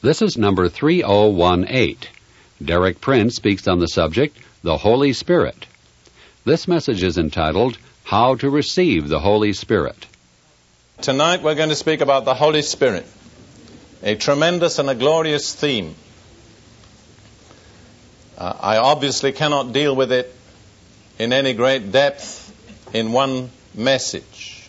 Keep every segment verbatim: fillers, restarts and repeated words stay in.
This is number three oh one eight. Derek Prince speaks on the subject, the Holy Spirit. This message is entitled, How to Receive the Holy Spirit. Tonight we're going to speak about the Holy Spirit, a tremendous and a glorious theme. Uh, I obviously cannot deal with it in any great depth in one message.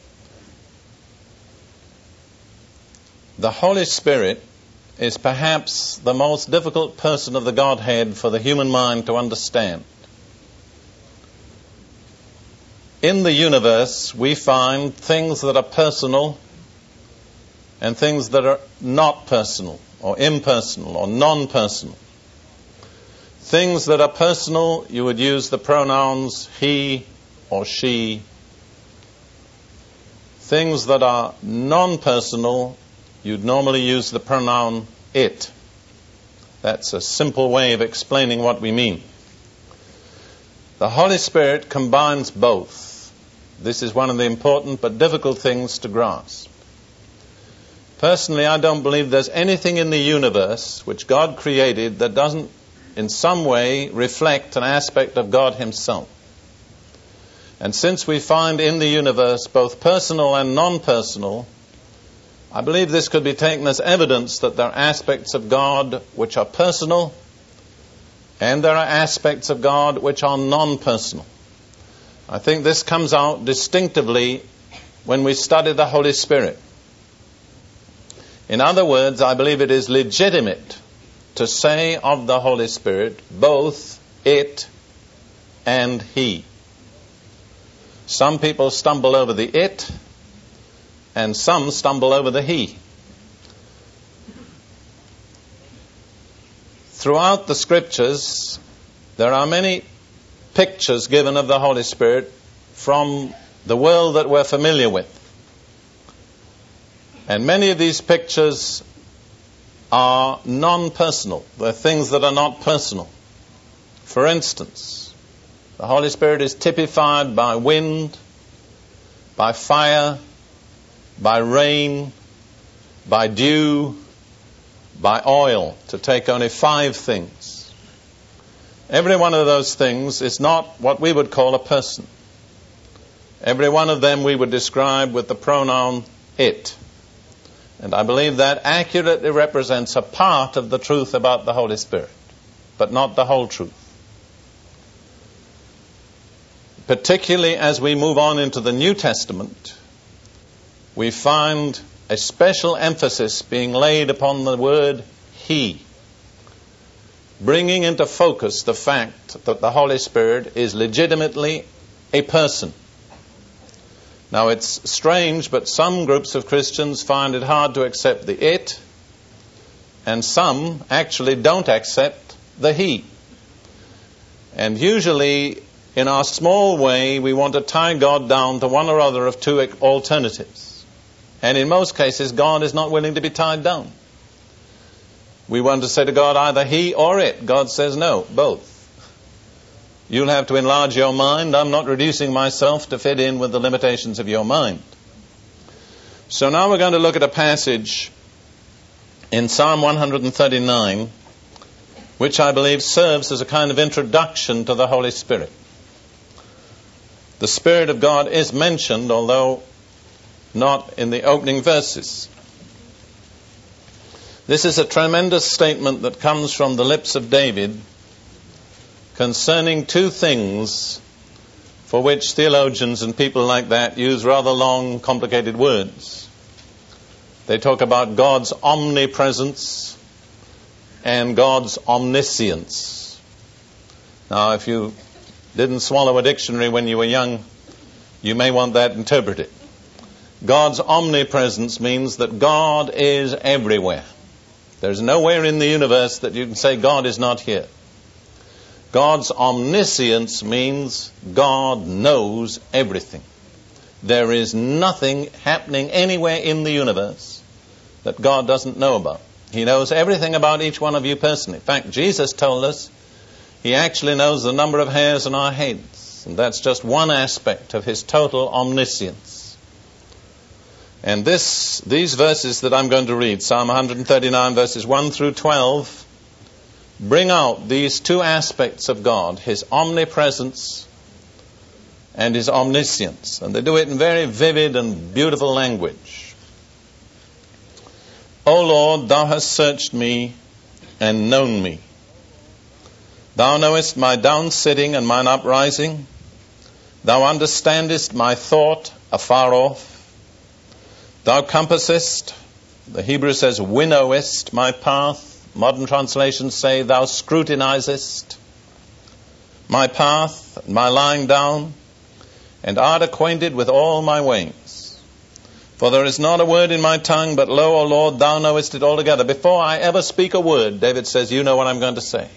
The Holy Spirit is perhaps the most difficult person of the Godhead for the human mind to understand. In the universe, we find things that are personal and things that are not personal, or impersonal, or non-personal. Things that are personal, you would use the pronouns he or she. Things that are non-personal, you'd normally use the pronoun it. That's a simple way of explaining what we mean. The Holy Spirit combines both. This is one of the important but difficult things to grasp. Personally, I don't believe there's anything in the universe which God created that doesn't in some way reflect an aspect of God Himself. And since we find in the universe both personal and non-personal, I believe this could be taken as evidence that there are aspects of God which are personal and there are aspects of God which are non-personal. I think this comes out distinctively when we study the Holy Spirit. In other words, I believe it is legitimate to say of the Holy Spirit both it and He. Some people stumble over the it, and some stumble over the He. Throughout the Scriptures, there are many pictures given of the Holy Spirit from the world that we're familiar with. And many of these pictures are non-personal. They're things that are not personal. For instance, the Holy Spirit is typified by wind, by fire, by rain, by dew, by oil, to take only five things. Every one of those things is not what we would call a person. Every one of them we would describe with the pronoun it. And I believe that accurately represents a part of the truth about the Holy Spirit, but not the whole truth. Particularly as we move on into the New Testament, we find a special emphasis being laid upon the word He, bringing into focus the fact that the Holy Spirit is legitimately a person. Now it's strange, but some groups of Christians find it hard to accept the it, and some actually don't accept the He. And usually, in our small way, we want to tie God down to one or other of two alternatives. And in most cases, God is not willing to be tied down. We want to say to God either He or it. God says no, both. You'll have to enlarge your mind. I'm not reducing myself to fit in with the limitations of your mind. So now we're going to look at a passage in Psalm one thirty-nine, which I believe serves as a kind of introduction to the Holy Spirit. The Spirit of God is mentioned, although not in the opening verses. This is a tremendous statement that comes from the lips of David concerning two things for which theologians and people like that use rather long, complicated words. They talk about God's omnipresence and God's omniscience. Now, if you didn't swallow a dictionary when you were young, you may want that interpreted. God's omnipresence means that God is everywhere. There's nowhere in the universe that you can say God is not here. God's omniscience means God knows everything. There is nothing happening anywhere in the universe that God doesn't know about. He knows everything about each one of you personally. In fact, Jesus told us He actually knows the number of hairs on our heads. And that's just one aspect of His total omniscience. And this, these verses that I'm going to read, Psalm one thirty-nine, verses one through twelve, bring out these two aspects of God, His omnipresence and His omniscience. And they do it in very vivid and beautiful language. O Lord, Thou hast searched me and known me. Thou knowest my down-sitting and mine uprising. Thou understandest my thought afar off. Thou compassest, the Hebrew says, winnowest my path. Modern translations say, Thou scrutinizest my path, my lying down, and art acquainted with all my ways. For there is not a word in my tongue, but lo, O Lord, Thou knowest it altogether. Before I ever speak a word, David says, You know what I'm going to say.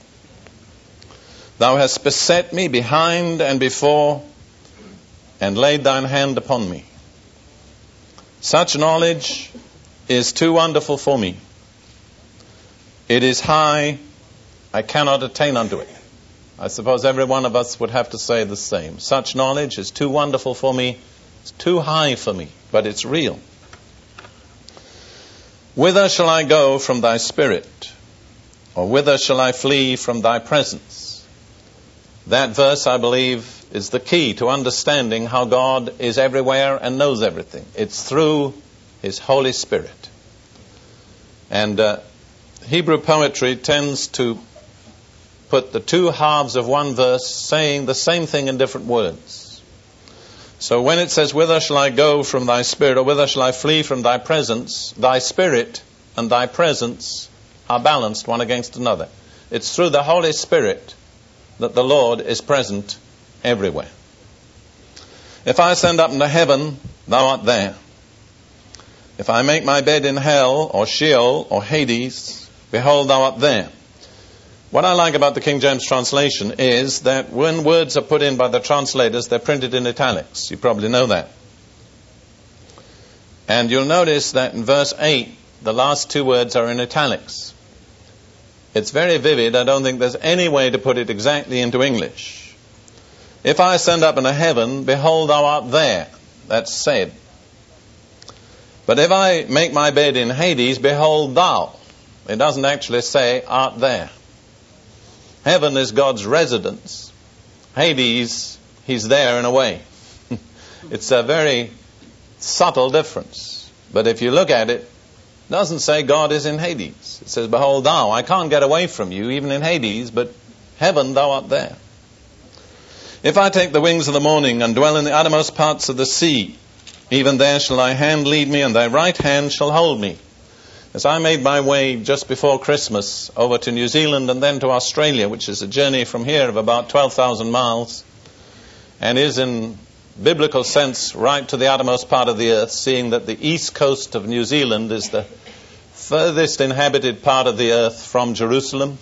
Thou hast beset me behind and before, and laid Thine hand upon me. Such knowledge is too wonderful for me. It is high, I cannot attain unto it. I suppose every one of us would have to say the same. Such knowledge is too wonderful for me, it's too high for me, but it's real. Whither shall I go from Thy Spirit? Or whither shall I flee from Thy presence? That verse, I believe, is the key to understanding how God is everywhere and knows everything. It's through His Holy Spirit. And uh, Hebrew poetry tends to put the two halves of one verse saying the same thing in different words. So when it says, Whither shall I go from Thy Spirit, or whither shall I flee from Thy presence, Thy Spirit and Thy presence are balanced one against another. It's through the Holy Spirit that the Lord is present everywhere. If I ascend up into heaven, Thou art there. If I make my bed in hell, or Sheol, or Hades, behold, Thou art there. What I like about the King James translation is that when words are put in by the translators, they're printed in italics. You probably know that. And you'll notice that in verse eight, the last two words are in italics. It's very vivid. I don't think there's any way to put it exactly into English. If I ascend up into heaven, behold, Thou art there. That's said. But if I make my bed in Hades, behold, Thou. It doesn't actually say, art there. Heaven is God's residence. Hades, He's there in a way. It's a very subtle difference. But if you look at it, it doesn't say God is in Hades. It says, behold, Thou. I can't get away from You, even in Hades, but heaven, Thou art there. If I take the wings of the morning and dwell in the uttermost parts of the sea, even there shall Thy hand lead me, and Thy right hand shall hold me. As I made my way just before Christmas over to New Zealand and then to Australia, which is a journey from here of about twelve thousand miles, and is in biblical sense right to the uttermost part of the earth, seeing that the east coast of New Zealand is the furthest inhabited part of the earth from Jerusalem,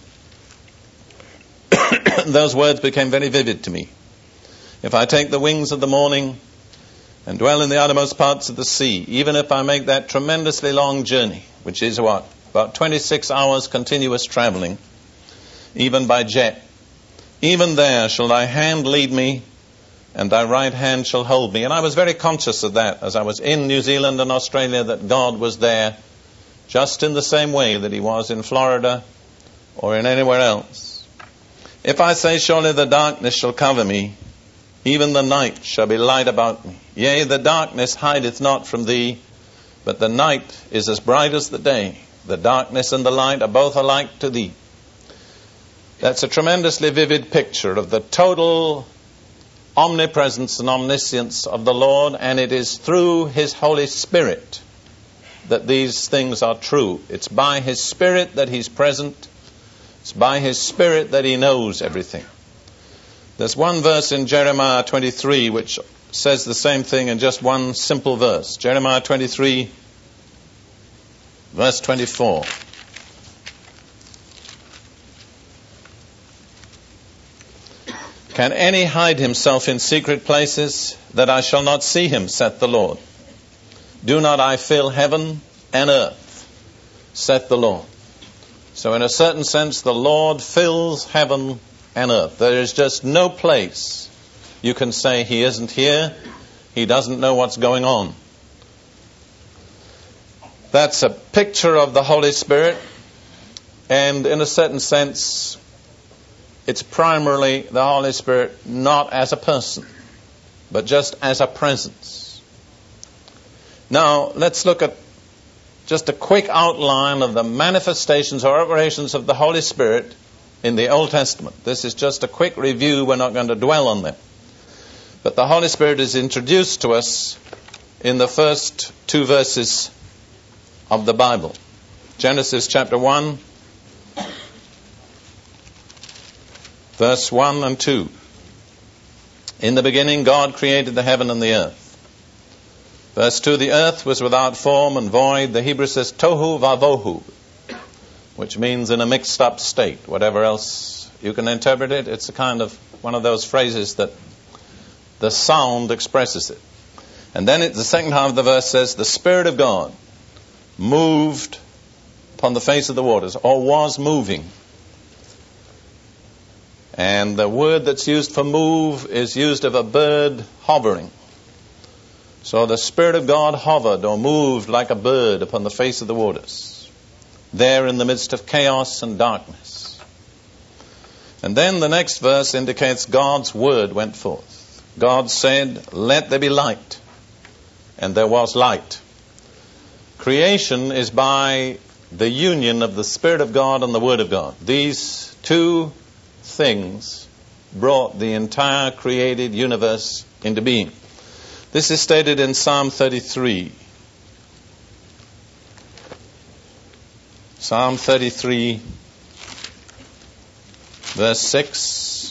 those words became very vivid to me. If I take the wings of the morning and dwell in the uttermost parts of the sea, even if I make that tremendously long journey, which is what? About twenty-six hours continuous traveling, even by jet, even there shall Thy hand lead me, and Thy right hand shall hold me. And I was very conscious of that as I was in New Zealand and Australia, that God was there just in the same way that He was in Florida or in anywhere else. If I say, surely the darkness shall cover me, even the night shall be light about me. Yea, the darkness hideth not from Thee, but the night is as bright as the day. The darkness and the light are both alike to Thee. That's a tremendously vivid picture of the total omnipresence and omniscience of the Lord, and it is through His Holy Spirit that these things are true. It's by His Spirit that He's present. It's by His Spirit that He knows everything. There's one verse in Jeremiah twenty-three which says the same thing in just one simple verse. Jeremiah twenty-three, verse twenty-four. Can any hide himself in secret places, that I shall not see him, saith the Lord? Do not I fill heaven and earth, saith the Lord. So in a certain sense, the Lord fills heaven and earth. There is just no place you can say He isn't here, He doesn't know what's going on. That's a picture of the Holy Spirit, and in a certain sense, it's primarily the Holy Spirit not as a person, but just as a presence. Now, let's look at just a quick outline of the manifestations or operations of the Holy Spirit in the Old Testament. This is just a quick review. We're not going to dwell on them. But the Holy Spirit is introduced to us in the first two verses of the Bible. Genesis chapter one, verse one and two. In the beginning God created the heaven and the earth. Verse two, the earth was without form and void. The Hebrew says tohu vavohu, which means in a mixed up state. Whatever else you can interpret it, it's a kind of one of those phrases that the sound expresses it. And then it, the second half of the verse says, the Spirit of God moved upon the face of the waters, or was moving. And the word that's used for move is used of a bird hovering. So the Spirit of God hovered or moved like a bird upon the face of the waters, there in the midst of chaos and darkness. And then the next verse indicates God's word went forth. God said, let there be light. And there was light. Creation is by the union of the Spirit of God and the Word of God. These two things brought the entire created universe into being. This is stated in Psalm thirty-three. Psalm thirty-three, verse six.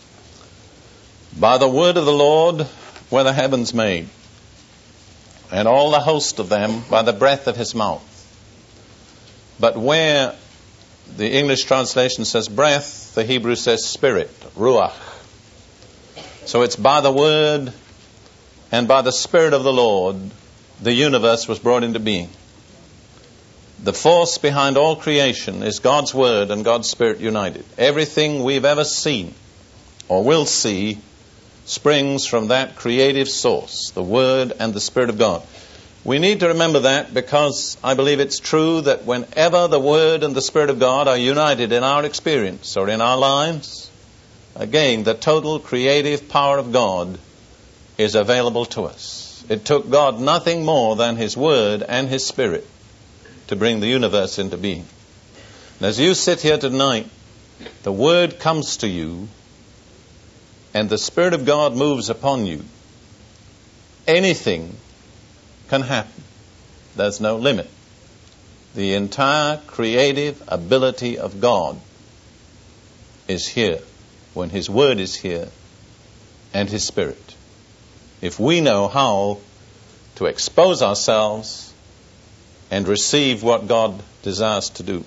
By the word of the Lord were the heavens made, and all the host of them by the breath of his mouth. But where the English translation says breath, the Hebrew says spirit, ruach. So it's by the word and by the Spirit of the Lord the universe was brought into being. The force behind all creation is God's word and God's Spirit united. Everything we've ever seen or will see springs from that creative source, the Word and the Spirit of God. We need to remember that because I believe it's true that whenever the Word and the Spirit of God are united in our experience or in our lives, again, the total creative power of God is available to us. It took God nothing more than His Word and His Spirit to bring the universe into being. And as you sit here tonight, the Word comes to you and the Spirit of God moves upon you. Anything can happen. There's no limit. The entire creative ability of God is here when His Word is here and His Spirit. If we know how to expose ourselves and receive what God desires to do.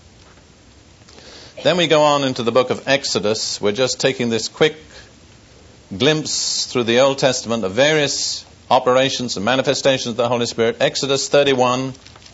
Then we go on into the book of Exodus. We're just taking this quick glimpse through the Old Testament of various operations and manifestations of the Holy Spirit. Exodus thirty-one,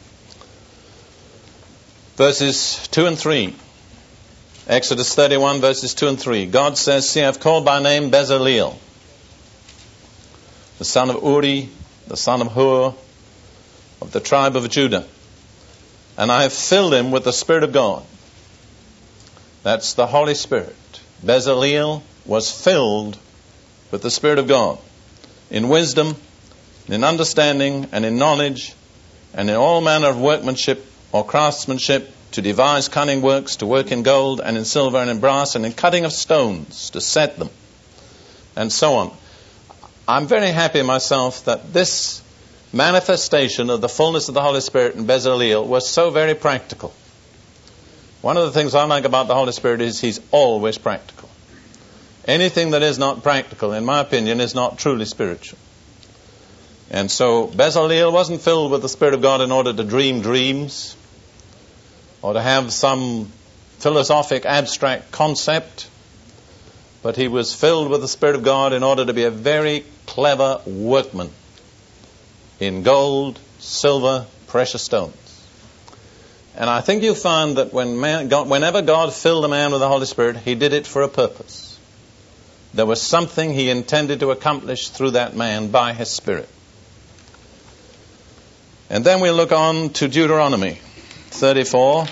verses two and three. Exodus thirty-one, verses two and three. God says, see, I've called by name Bezaleel, the son of Uri, the son of Hur, of the tribe of Judah. And I have filled him with the Spirit of God. That's the Holy Spirit. Bezaleel was filled with the Spirit of God in wisdom, in understanding, and in knowledge, and in all manner of workmanship or craftsmanship, to devise cunning works, to work in gold and in silver and in brass, and in cutting of stones, to set them, and so on. I'm very happy myself that this manifestation of the fullness of the Holy Spirit in Bezaleel was so very practical. One of the things I like about the Holy Spirit is He's always practical. Anything that is not practical, in my opinion, is not truly spiritual. And so Bezaleel wasn't filled with the Spirit of God in order to dream dreams or to have some philosophic abstract concept, but he was filled with the Spirit of God in order to be a very clever workman in gold, silver, precious stones. And I think you find that when man, God, whenever God filled a man with the Holy Spirit, He did it for a purpose. There was something He intended to accomplish through that man by His Spirit. And then we'll look on to Deuteronomy thirty-four,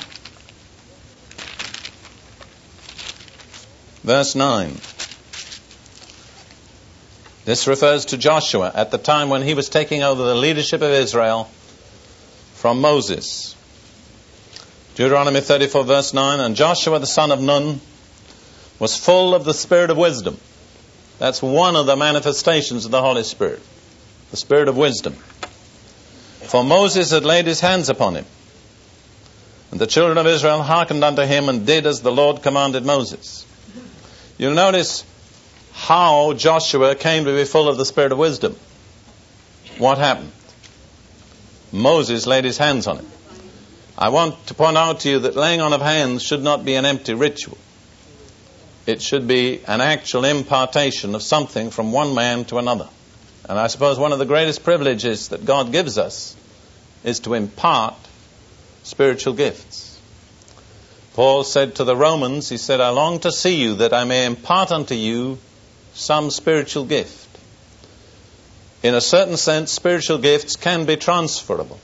verse nine. This refers to Joshua at the time when he was taking over the leadership of Israel from Moses. Deuteronomy thirty-four, verse nine, and Joshua the son of Nun was full of the spirit of wisdom. That's one of the manifestations of the Holy Spirit, the spirit of wisdom. For Moses had laid his hands upon him, and the children of Israel hearkened unto him and did as the Lord commanded Moses. You'll notice how Joshua came to be full of the spirit of wisdom. What happened? Moses laid his hands on him. I want to point out to you that laying on of hands should not be an empty ritual. It should be an actual impartation of something from one man to another. And I suppose one of the greatest privileges that God gives us is to impart spiritual gifts. Paul said to the Romans, he said, I long to see you that I may impart unto you some spiritual gift. In a certain sense, spiritual gifts can be transferable.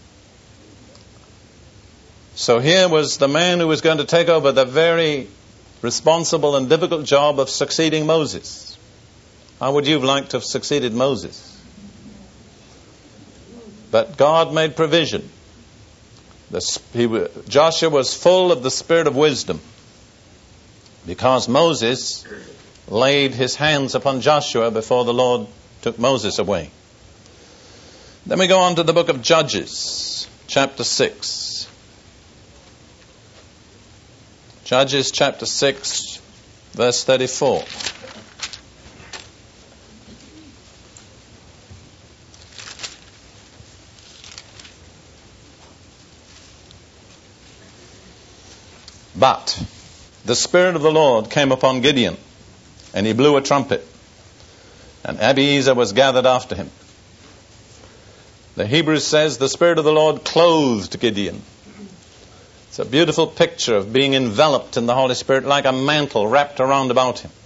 So here was the man who was going to take over the very responsible and difficult job of succeeding Moses. How would you have liked to have succeeded Moses? But God made provision. The, he, Joshua was full of the spirit of wisdom because Moses laid his hands upon Joshua before the Lord took Moses away. Then we go on to the book of Judges, chapter six. Judges chapter six, verse thirty-four. But the Spirit of the Lord came upon Gideon, and he blew a trumpet, and Abiezer was gathered after him. The Hebrews says the Spirit of the Lord clothed Gideon. It's a beautiful picture of being enveloped in the Holy Spirit like a mantle wrapped around about him.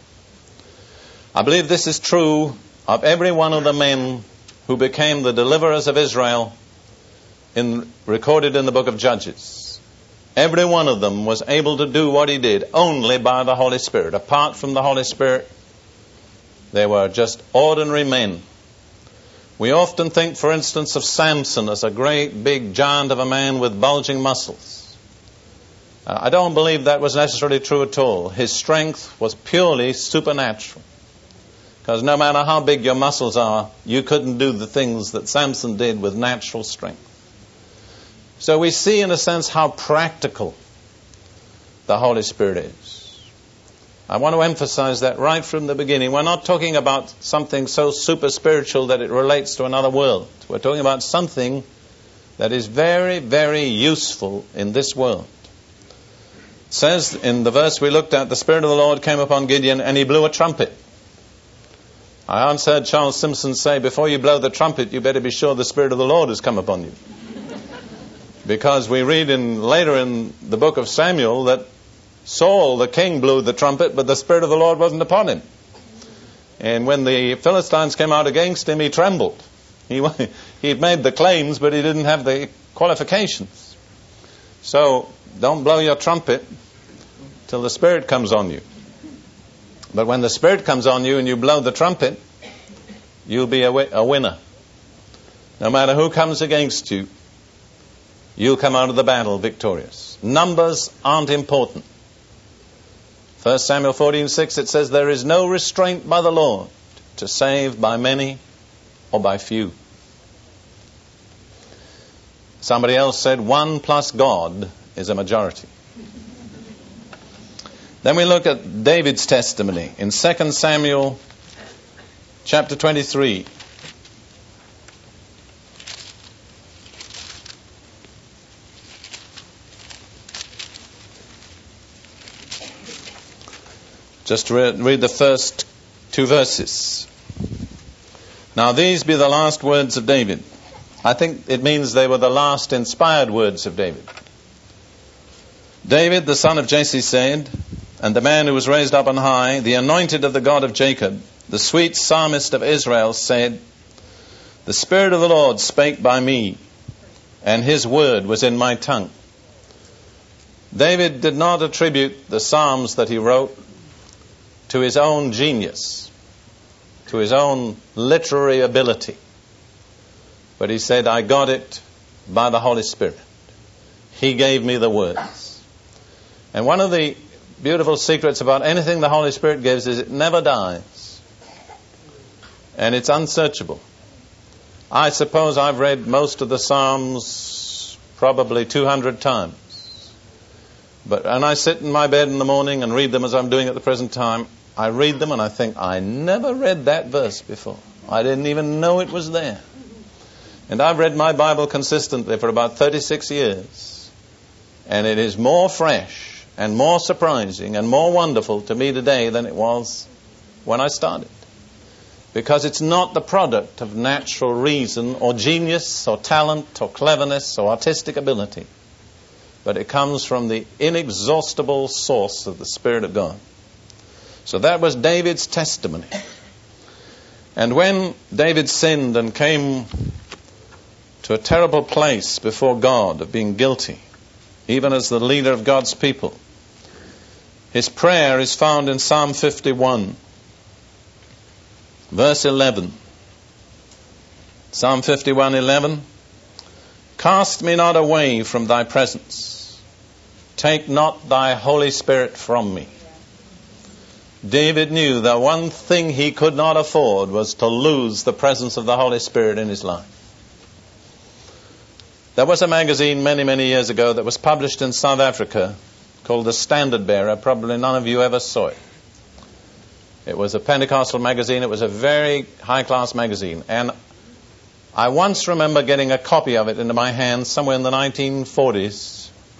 I believe this is true of every one of the men who became the deliverers of Israel in, recorded in the book of Judges. Every one of them was able to do what he did only by the Holy Spirit. Apart from the Holy Spirit, they were just ordinary men. We often think, for instance, of Samson as a great big giant of a man with bulging muscles. Uh, I don't believe that was necessarily true at all. His strength was purely supernatural. Because no matter how big your muscles are, you couldn't do the things that Samson did with natural strength. So we see, in a sense, how practical the Holy Spirit is. I want to emphasize that right from the beginning. We're not talking about something so super spiritual that it relates to another world. We're talking about something that is very, very useful in this world. It says in the verse we looked at, the Spirit of the Lord came upon Gideon and he blew a trumpet. I once heard Charles Simpson say, before you blow the trumpet, you better be sure the Spirit of the Lord has come upon you. Because we read in later in the book of Samuel that Saul, the king, blew the trumpet, but the Spirit of the Lord wasn't upon him. And when the Philistines came out against him, he trembled. He he'd made the claims, but he didn't have the qualifications. So don't blow your trumpet till the Spirit comes on you. But when the Spirit comes on you and you blow the trumpet, you'll be a, a winner. No matter who comes against you, you'll come out of the battle victorious. Numbers aren't important. First Samuel fourteen six, it says, there is no restraint by the Lord to save by many or by few. Somebody else said, one plus God is a majority. Then we look at David's testimony in Second Samuel chapter twenty-three. Just read, read the first two verses. Now these be the last words of David. I think it means they were the last inspired words of David. David, the son of Jesse, said, and the man who was raised up on high, the anointed of the God of Jacob, the sweet psalmist of Israel, said, the Spirit of the Lord spake by me, and his word was in my tongue. David did not attribute the Psalms that he wrote to his own genius, to his own literary ability. But he said, I got it by the Holy Spirit. He gave me the words. And one of the beautiful secrets about anything the Holy Spirit gives is it never dies. And it's unsearchable. I suppose I've read most of the Psalms probably two hundred times. But and I sit in my bed in the morning and read them as I'm doing at the present time. I read them and I think, I never read that verse before. I didn't even know it was there. And I've read my Bible consistently for about thirty-six years. And it is more fresh and more surprising and more wonderful to me today than it was when I started. Because it's not the product of natural reason or genius or talent or cleverness or artistic ability. But it comes from the inexhaustible source of the Spirit of God. So that was David's testimony. And when David sinned and came to a terrible place before God of being guilty, even as the leader of God's people, his prayer is found in Psalm fifty-one, verse eleven. Psalm fifty-one, eleven. Cast me not away from thy presence. Take not thy Holy Spirit from me. David knew that one thing he could not afford was to lose the presence of the Holy Spirit in his life. There was a magazine many, many years ago that was published in South Africa called The Standard Bearer. Probably none of you ever saw it. It was a Pentecostal magazine. It was a very high-class magazine. And I once remember getting a copy of it into my hands somewhere in the nineteen forties.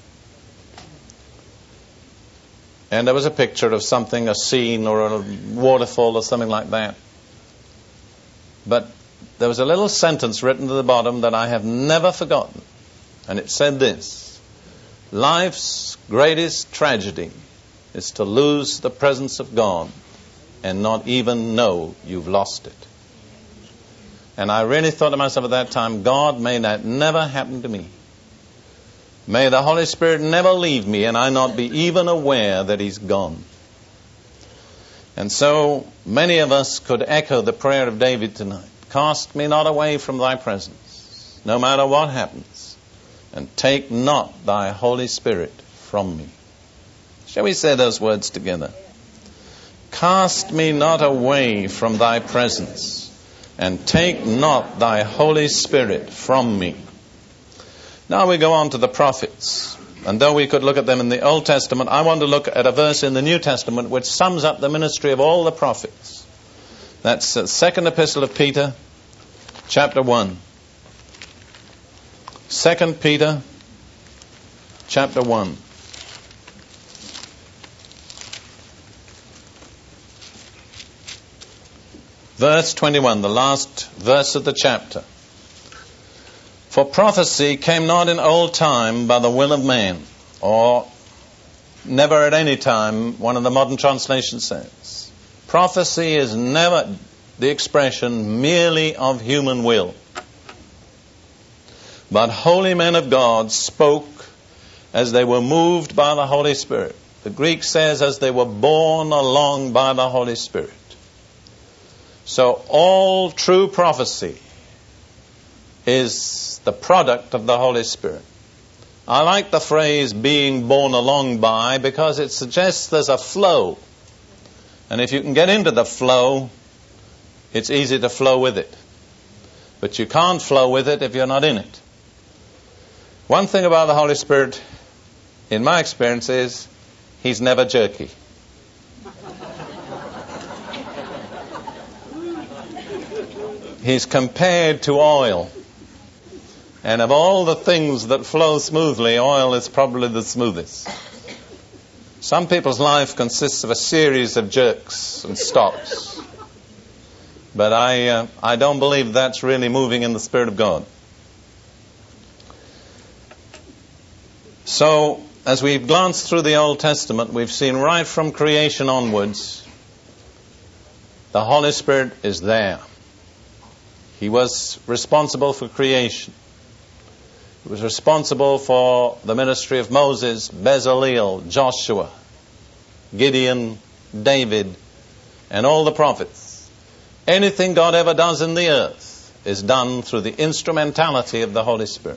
And there was a picture of something, a scene or a waterfall or something like that. But there was a little sentence written to the bottom that I have never forgotten. And it said this: life's greatest tragedy is to lose the presence of God and not even know you've lost it. And I really thought to myself at that time, God, may that never happen to me. May the Holy Spirit never leave me and I not be even aware that He's gone. And so many of us could echo the prayer of David tonight. Cast me not away from thy presence, no matter what happens, and take not thy Holy Spirit from me. Shall we say those words together? Cast me not away from thy presence, and take not thy Holy Spirit from me. Now we go on to the prophets. And though we could look at them in the Old Testament, I want to look at a verse in the New Testament which sums up the ministry of all the prophets. That's the second epistle of Peter, chapter one. Second Peter, chapter one. Verse twenty-one, the last verse of the chapter. For prophecy came not in old time by the will of man, or never at any time, one of the modern translations says. Prophecy is never the expression merely of human will. But holy men of God spoke as they were moved by the Holy Spirit. The Greek says as they were borne along by the Holy Spirit. So all true prophecy is the product of the Holy Spirit. I like the phrase being borne along by because it suggests there's a flow. And if you can get into the flow, it's easy to flow with it. But you can't flow with it if you're not in it. One thing about the Holy Spirit, in my experience, is He's never jerky. He's compared to oil. And of all the things that flow smoothly, oil is probably the smoothest. Some people's life consists of a series of jerks and stops. But I, uh, I don't believe that's really moving in the Spirit of God. So, as we've glanced through the Old Testament, we've seen right from creation onwards, the Holy Spirit is there. He was responsible for creation. who was responsible for the ministry of Moses, Bezaleel, Joshua, Gideon, David, and all the prophets. Anything God ever does in the earth is done through the instrumentality of the Holy Spirit.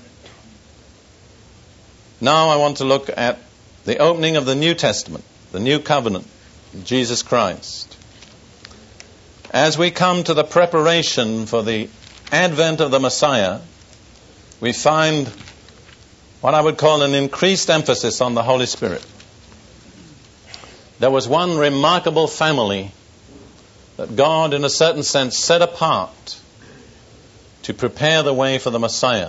Now I want to look at the opening of the New Testament, the New Covenant, Jesus Christ. As we come to the preparation for the advent of the Messiah, we find what I would call an increased emphasis on the Holy Spirit. There was one remarkable family that God, in a certain sense, set apart to prepare the way for the Messiah.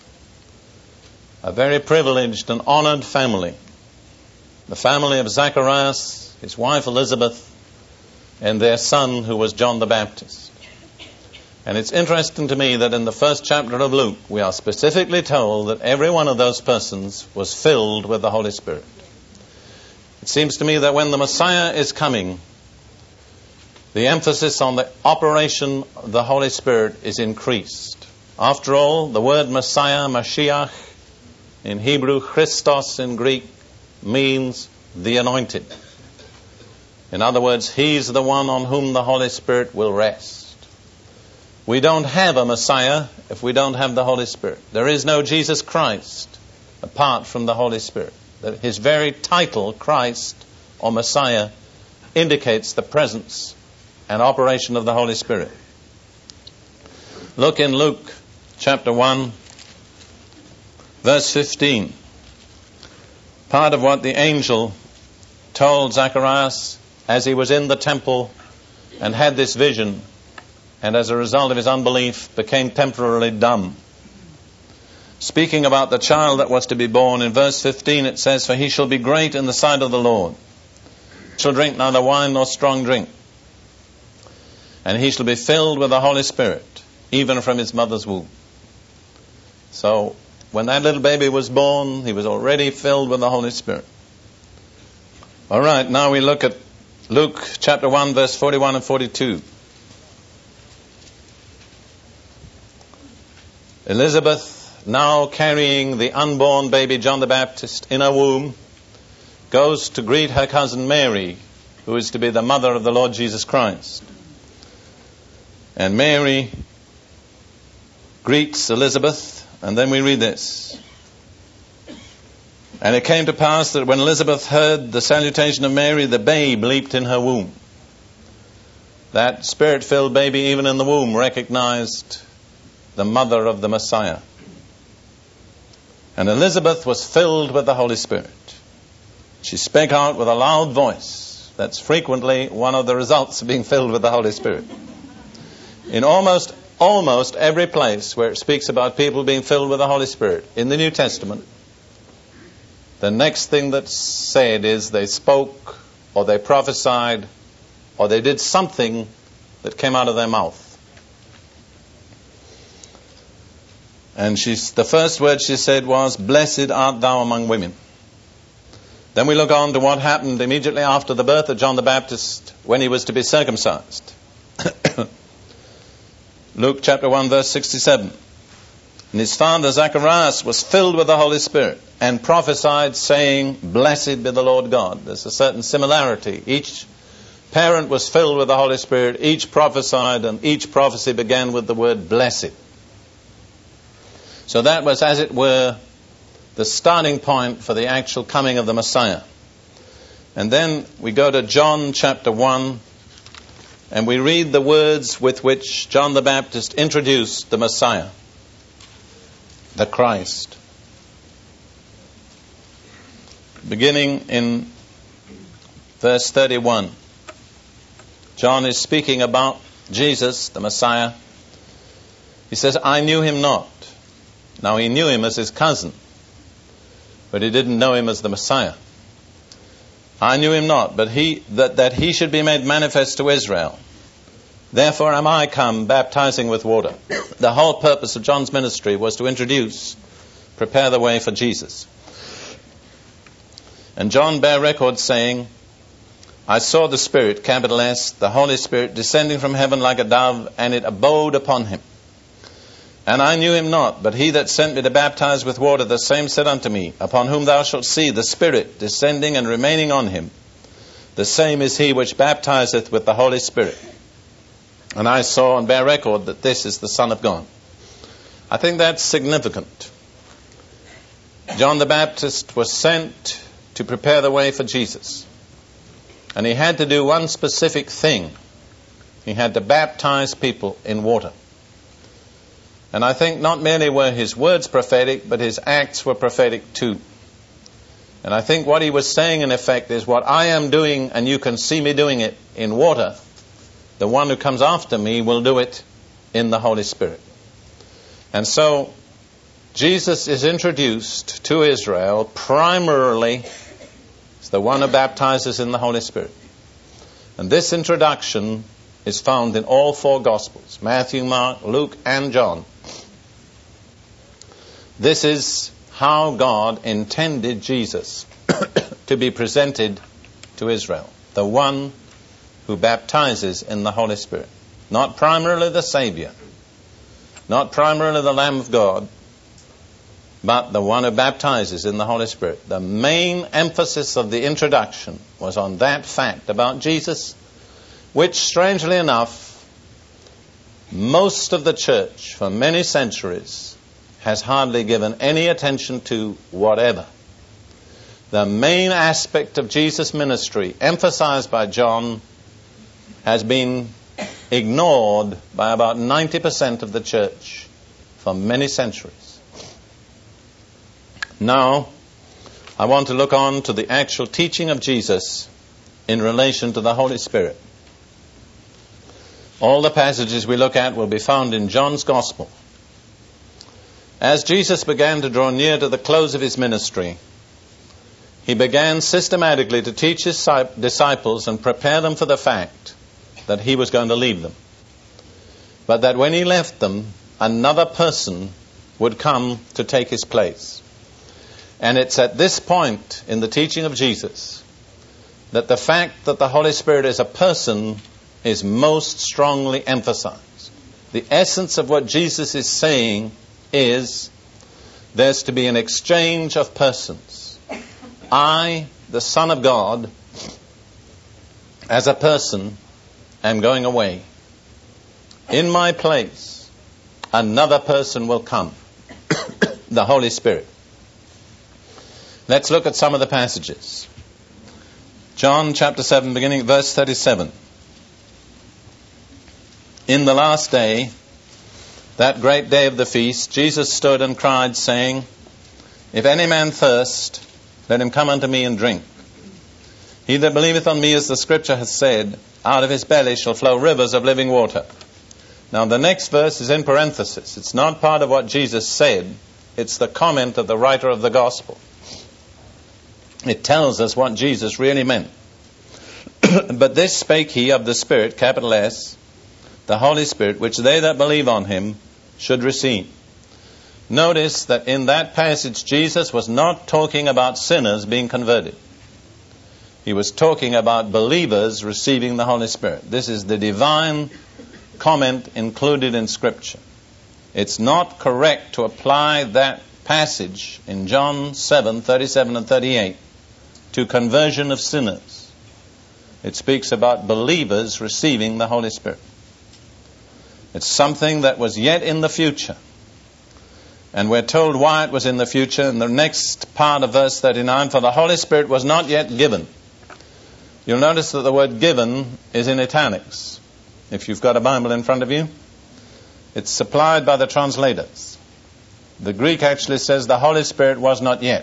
A very privileged and honored family. The family of Zacharias, his wife Elizabeth, and their son, who was John the Baptist. And it's interesting to me that in the first chapter of Luke, we are specifically told that every one of those persons was filled with the Holy Spirit. It seems to me that when the Messiah is coming, the emphasis on the operation of the Holy Spirit is increased. After all, the word Messiah, Mashiach, in Hebrew, Christos in Greek, means the anointed. In other words, He's the one on whom the Holy Spirit will rest. We don't have a Messiah if we don't have the Holy Spirit. There is no Jesus Christ apart from the Holy Spirit. His very title, Christ or Messiah, indicates the presence and operation of the Holy Spirit. Look in Luke chapter one, verse fifteen. Part of what the angel told Zacharias as he was in the temple and had this vision, and as a result of his unbelief became temporarily dumb. Speaking about the child that was to be born, in verse fifteen it says, "For he shall be great in the sight of the Lord. He shall drink neither wine nor strong drink. And he shall be filled with the Holy Spirit, even from his mother's womb." So, when that little baby was born, he was already filled with the Holy Spirit. All right, now we look at Luke chapter one, verse forty-one and forty-two. Elizabeth, now carrying the unborn baby John the Baptist in her womb, goes to greet her cousin Mary, who is to be the mother of the Lord Jesus Christ. And Mary greets Elizabeth, and then we read this. "And it came to pass that when Elizabeth heard the salutation of Mary, the babe leaped in her womb." That Spirit-filled baby, even in the womb, recognized the mother of the Messiah. "And Elizabeth was filled with the Holy Spirit. She spake out with a loud voice." That's frequently one of the results of being filled with the Holy Spirit. In almost almost every place where it speaks about people being filled with the Holy Spirit in the New Testament, the next thing that's said is they spoke, or they prophesied, or they did something that came out of their mouth. And she's, the first word she said was, "Blessed art thou among women." Then we look on to what happened immediately after the birth of John the Baptist, when he was to be circumcised. Luke chapter one, verse sixty-seven. "And his father Zacharias was filled with the Holy Spirit, and prophesied, saying, Blessed be the Lord God." There's a certain similarity. Each parent was filled with the Holy Spirit, each prophesied, and each prophecy began with the word blessed. So that was, as it were, the starting point for the actual coming of the Messiah. And then we go to John chapter one, and we read the words with which John the Baptist introduced the Messiah, the Christ. Beginning in verse thirty-one. John is speaking about Jesus, the Messiah. He says, "I knew him not." Now he knew him as his cousin, but he didn't know him as the Messiah. "I knew him not, but he that, that he should be made manifest to Israel. Therefore am I come baptizing with water." The whole purpose of John's ministry was to introduce, prepare the way for Jesus. And John bare record saying, "I saw the Spirit," capital S, the Holy Spirit, "descending from heaven like a dove, and it abode upon him. And I knew him not, but he that sent me to baptize with water, the same said unto me, Upon whom thou shalt see the Spirit descending and remaining on him, the same is he which baptizeth with the Holy Spirit. And I saw and bear record that this is the Son of God. I think that's significant. John the Baptist was sent to prepare the way for Jesus. And he had to do one specific thing. He had to baptize people in water. And I think not merely were his words prophetic, but his acts were prophetic too. And I think what he was saying in effect is, what I am doing, and you can see me doing it in water, the one who comes after me will do it in the Holy Spirit. And so Jesus is introduced to Israel primarily as the one who baptizes in the Holy Spirit. And this introduction is found in all four Gospels, Matthew, Mark, Luke, and John. This is how God intended Jesus to be presented to Israel, the one who baptizes in the Holy Spirit. Not primarily the Savior, not primarily the Lamb of God, but the one who baptizes in the Holy Spirit. The main emphasis of the introduction was on that fact about Jesus, which, strangely enough, most of the church for many centuries has hardly given any attention to whatever. The main aspect of Jesus' ministry, emphasized by John, has been ignored by about ninety percent of the church for many centuries. Now, I want to look on to the actual teaching of Jesus in relation to the Holy Spirit. All the passages we look at will be found in John's Gospel. As Jesus began to draw near to the close of his ministry, he began systematically to teach his disciples and prepare them for the fact that he was going to leave them. But that when he left them, another person would come to take his place. And it's at this point in the teaching of Jesus that the fact that the Holy Spirit is a person is most strongly emphasized. The essence of what Jesus is saying is there's to be an exchange of persons. I, the Son of God, as a person, am going away. In my place, another person will come, the Holy Spirit. Let's look at some of the passages. John chapter seven, beginning at verse thirty-seven. In the last day, that great day of the feast, Jesus stood and cried, saying, If any man thirst, let him come unto me and drink. He that believeth on me, as the Scripture hath said, out of his belly shall flow rivers of living water. Now the next verse is in parenthesis. It's not part of what Jesus said. It's the comment of the writer of the Gospel. It tells us what Jesus really meant. But this spake he of the Spirit, capital S, the Holy Spirit, which they that believe on him should receive. Notice that in that passage Jesus was not talking about sinners being converted. He was talking about believers receiving the Holy Spirit. This is the divine comment included in Scripture. It's not correct to apply that passage in John seven, thirty-seven and thirty-eight to conversion of sinners. It speaks about believers receiving the Holy Spirit. It's something that was yet in the future. And we're told why it was in the future in the next part of verse thirty-nine, for the Holy Spirit was not yet given. You'll notice that the word given is in italics. If you've got a Bible in front of you, it's supplied by the translators. The Greek actually says the Holy Spirit was not yet.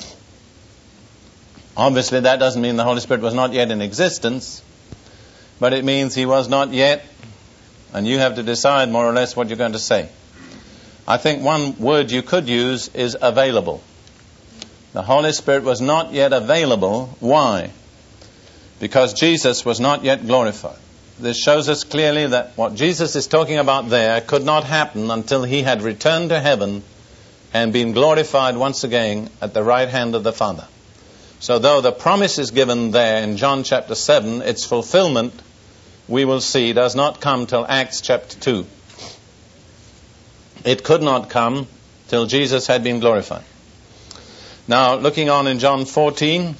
Obviously that doesn't mean the Holy Spirit was not yet in existence, but it means he was not yet, and you have to decide more or less what you're going to say. I think one word you could use is available. The Holy Spirit was not yet available. Why? Because Jesus was not yet glorified. This shows us clearly that what Jesus is talking about there could not happen until he had returned to heaven and been glorified once again at the right hand of the Father. So though the promise is given there in John chapter seven, its fulfillment, we will see, does not come till Acts chapter two. It could not come till Jesus had been glorified. Now, looking on in John fourteen,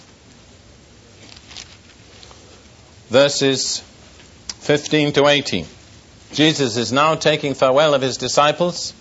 verses fifteen to eighteen. Jesus is now taking farewell of his disciples.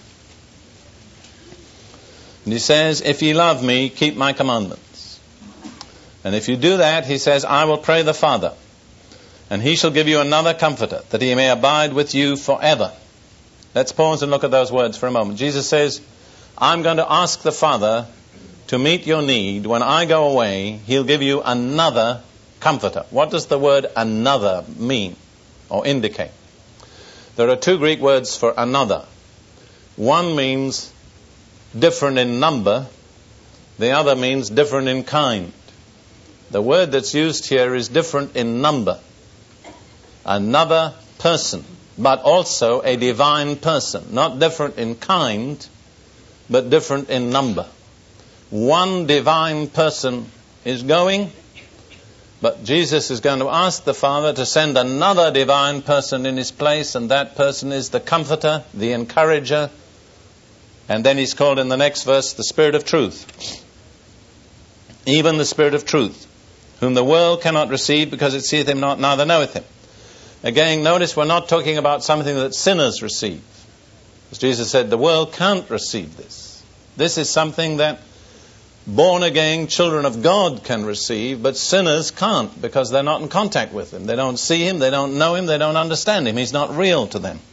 And he says, if ye love me, keep my commandments. And if you do that, he says, I will pray the Father, and he shall give you another comforter, that he may abide with you forever. Let's pause and look at those words for a moment. Jesus says, I'm going to ask the Father to meet your need. When I go away, he'll give you another comforter. What does the word another mean or indicate? There are two Greek words for another. One means different in number. The other means different in kind. The word that's used here is different in number. Another person, but also a divine person. Not different in kind, but different in number. One divine person is going, but Jesus is going to ask the Father to send another divine person in his place, and that person is the Comforter, the Encourager, and then he's called in the next verse the Spirit of Truth. Even the Spirit of Truth, whom the world cannot receive because it seeth him not, neither knoweth him. Again, notice we're not talking about something that sinners receive. As Jesus said, the world can't receive this. This is something that born-again children of God can receive, but sinners can't because they're not in contact with him. They don't see him, they don't know him, they don't understand him. He's not real to them.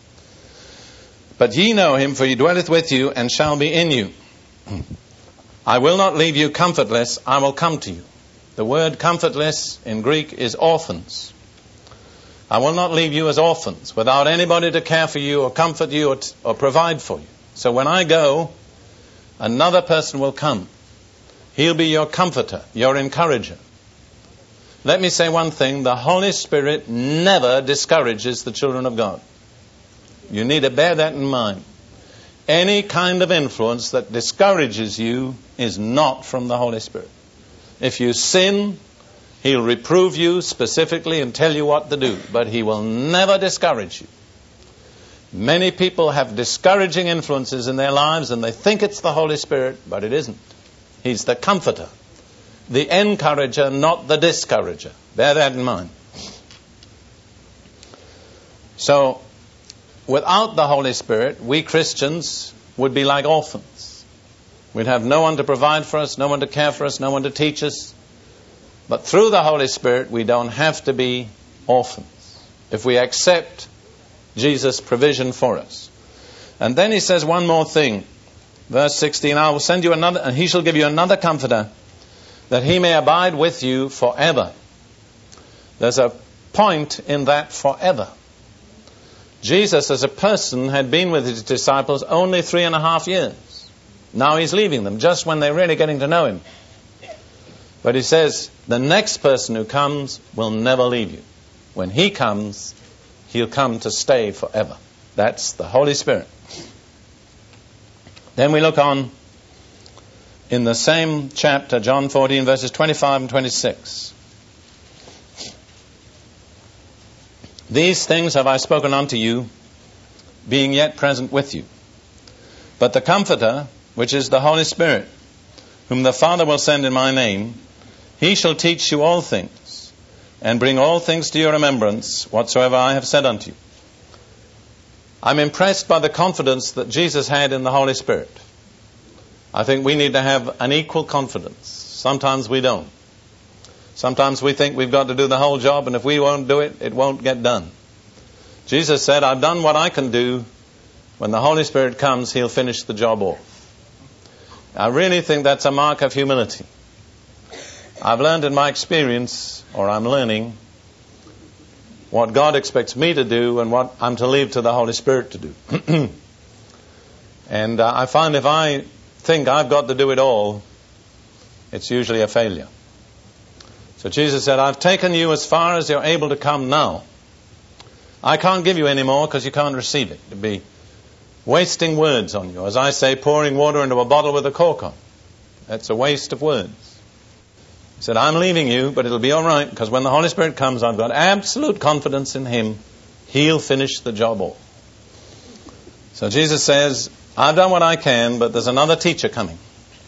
But ye know him, for he dwelleth with you and shall be in you. I will not leave you comfortless, I will come to you. The word comfortless in Greek is orphans. I will not leave you as orphans, without anybody to care for you or comfort you or, t- or provide for you. So when I go, another person will come. He'll be your comforter, your encourager. Let me say one thing. The Holy Spirit never discourages the children of God. You need to bear that in mind. Any kind of influence that discourages you is not from the Holy Spirit. If you sin, he'll reprove you specifically and tell you what to do, but he will never discourage you. Many people have discouraging influences in their lives and they think it's the Holy Spirit, but it isn't. He's the comforter, the encourager, not the discourager. Bear that in mind. So, without the Holy Spirit, we Christians would be like orphans. We'd have no one to provide for us, no one to care for us, no one to teach us. But through the Holy Spirit, we don't have to be orphans if we accept Jesus' provision for us. And then he says one more thing. Verse sixteen, I will send you another, and he shall give you another comforter, that he may abide with you forever. There's a point in that forever. Jesus as a person had been with his disciples only three and a half years. Now he's leaving them, just when they're really getting to know him. But he says, the next person who comes will never leave you. When he comes, he'll come to stay forever. That's the Holy Spirit. Then we look on in the same chapter, John fourteen, verses twenty-five and twenty-six. These things have I spoken unto you, being yet present with you. But the Comforter, which is the Holy Spirit, whom the Father will send in my name, he shall teach you all things, and bring all things to your remembrance, whatsoever I have said unto you. I'm impressed by the confidence that Jesus had in the Holy Spirit. I think we need to have an equal confidence. Sometimes we don't. Sometimes we think we've got to do the whole job, and if we won't do it, it won't get done. Jesus said, I've done what I can do. When the Holy Spirit comes, he'll finish the job off. I really think that's a mark of humility. I've learned in my experience, or I'm learning, what God expects me to do and what I'm to leave to the Holy Spirit to do. And uh, I find if I think I've got to do it all, it's usually a failure. So Jesus said, I've taken you as far as you're able to come now. I can't give you any more because you can't receive it. It'd be wasting words on you. As I say, pouring water into a bottle with a cork on. That's a waste of words. He said, I'm leaving you, but it'll be all right, because when the Holy Spirit comes, I've got absolute confidence in him. He'll finish the job off. So Jesus says, I've done what I can, but there's another teacher coming.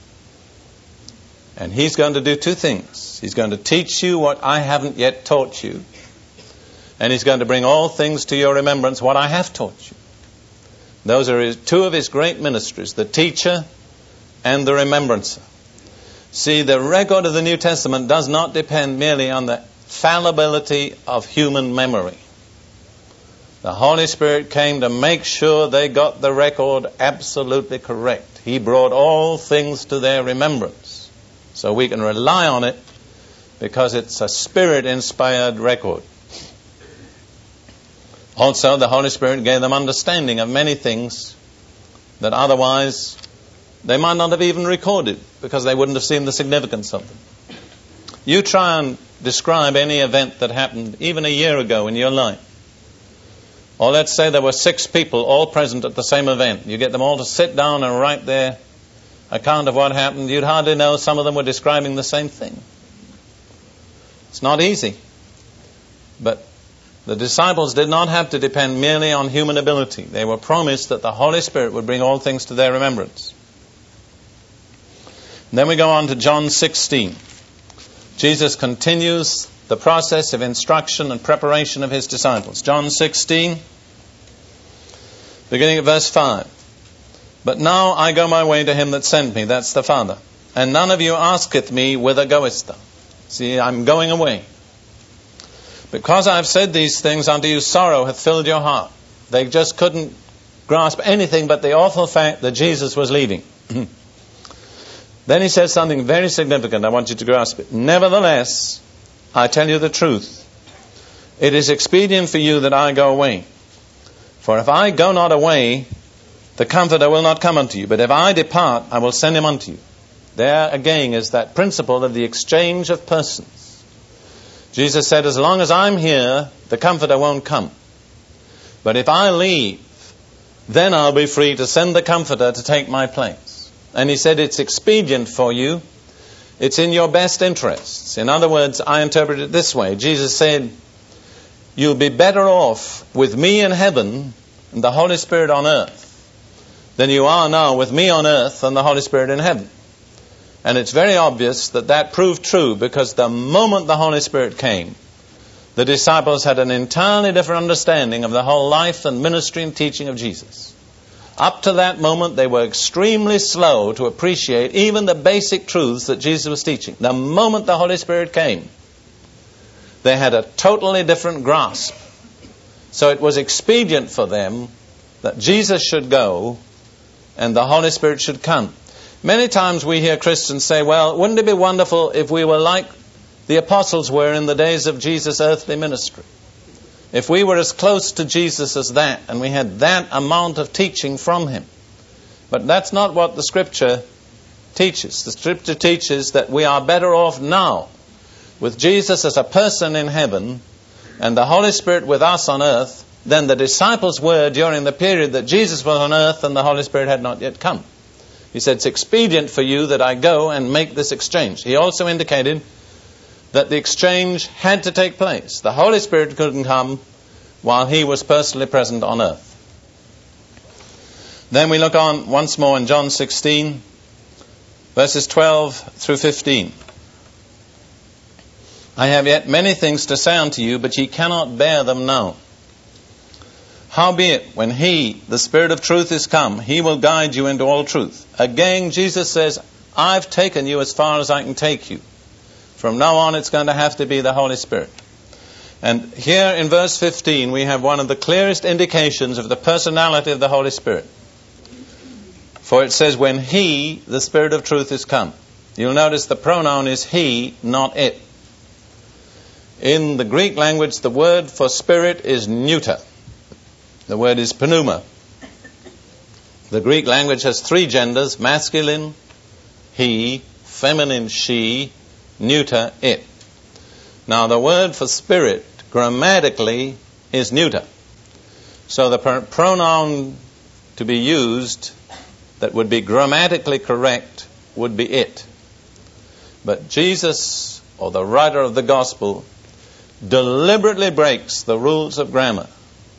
And he's going to do two things. He's going to teach you what I haven't yet taught you. And he's going to bring all things to your remembrance, what I have taught you. Those are his, two of his great ministries, the teacher and the remembrancer. See, the record of the New Testament does not depend merely on the fallibility of human memory. The Holy Spirit came to make sure they got the record absolutely correct. He brought all things to their remembrance. So we can rely on it because it's a Spirit-inspired record. Also, the Holy Spirit gave them understanding of many things that otherwise they might not have even recorded because they wouldn't have seen the significance of them. You try and describe any event that happened even a year ago in your life. Or let's say there were six people all present at the same event. You get them all to sit down and write their account of what happened. You'd hardly know some of them were describing the same thing. It's not easy. But the disciples did not have to depend merely on human ability. They were promised that the Holy Spirit would bring all things to their remembrance. And then we go on to John sixteen. Jesus continues the process of instruction and preparation of his disciples. John sixteen, beginning at verse five. But now I go my way to him that sent me, that's the Father. And none of you asketh me, whither goest thou? See, I'm going away. Because I have said these things unto you, sorrow hath filled your heart. They just couldn't grasp anything but the awful fact that Jesus was leaving. Then he says something very significant. I want you to grasp it. Nevertheless, I tell you the truth. It is expedient for you that I go away. For if I go not away, the Comforter will not come unto you. But if I depart, I will send him unto you. There again is that principle of the exchange of persons. Jesus said, as long as I'm here, the Comforter won't come. But if I leave, then I'll be free to send the Comforter to take my place. And he said, it's expedient for you. It's in your best interests. In other words, I interpret it this way. Jesus said, you'll be better off with me in heaven and the Holy Spirit on earth than you are now with me on earth and the Holy Spirit in heaven. And it's very obvious that that proved true because the moment the Holy Spirit came, the disciples had an entirely different understanding of the whole life and ministry and teaching of Jesus. Up to that moment, they were extremely slow to appreciate even the basic truths that Jesus was teaching. The moment the Holy Spirit came, they had a totally different grasp. So it was expedient for them that Jesus should go and the Holy Spirit should come. Many times we hear Christians say, well, wouldn't it be wonderful if we were like the apostles were in the days of Jesus' earthly ministry? If we were as close to Jesus as that, and we had that amount of teaching from him. But that's not what the Scripture teaches. The Scripture teaches that we are better off now with Jesus as a person in heaven and the Holy Spirit with us on earth than the disciples were during the period that Jesus was on earth and the Holy Spirit had not yet come. He said, it's expedient for you that I go and make this exchange. He also indicated that the exchange had to take place. The Holy Spirit couldn't come while he was personally present on earth. Then we look on once more in John sixteen, verses twelve through fifteen. I have yet many things to say unto you, but ye cannot bear them now. Howbeit, when he, the Spirit of truth, is come, he will guide you into all truth. Again, Jesus says, I've taken you as far as I can take you. From now on, it's going to have to be the Holy Spirit. And here in verse fifteen, we have one of the clearest indications of the personality of the Holy Spirit. For it says, when he, the Spirit of truth, is come. You'll notice the pronoun is he, not it. In the Greek language, the word for spirit is neuter. The word is pneuma. The Greek language has three genders, masculine, he, feminine, she, neuter, it. Now the word for spirit grammatically is neuter. So the pr- pronoun to be used that would be grammatically correct would be it. But Jesus, or the writer of the gospel, deliberately breaks the rules of grammar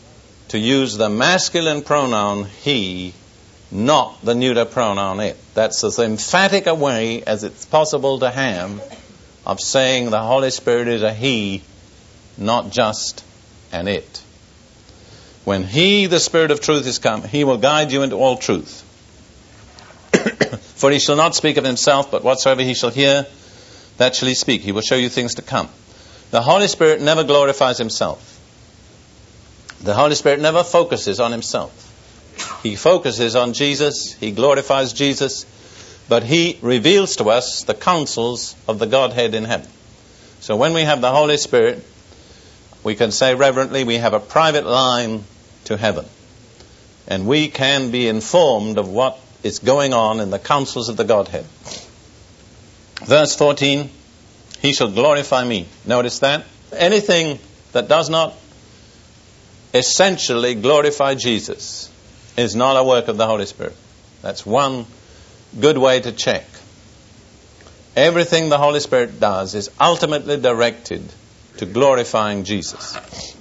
to use the masculine pronoun he, not the neuter pronoun it. That's as emphatic a way as it's possible to have of saying the Holy Spirit is a he, not just an it. When he, the Spirit of truth, is come, he will guide you into all truth. For he shall not speak of himself, but whatsoever he shall hear, that shall he speak. He will show you things to come. The Holy Spirit never glorifies himself. The Holy Spirit never focuses on himself. He focuses on Jesus. He glorifies Jesus. But he reveals to us the counsels of the Godhead in heaven. So when we have the Holy Spirit, we can say reverently we have a private line to heaven. And we can be informed of what is going on in the counsels of the Godhead. Verse fourteen, he shall glorify me. Notice that. Anything that does not essentially glorify Jesus is not a work of the Holy Spirit. That's one good way to check. Everything the Holy Spirit does is ultimately directed to glorifying Jesus.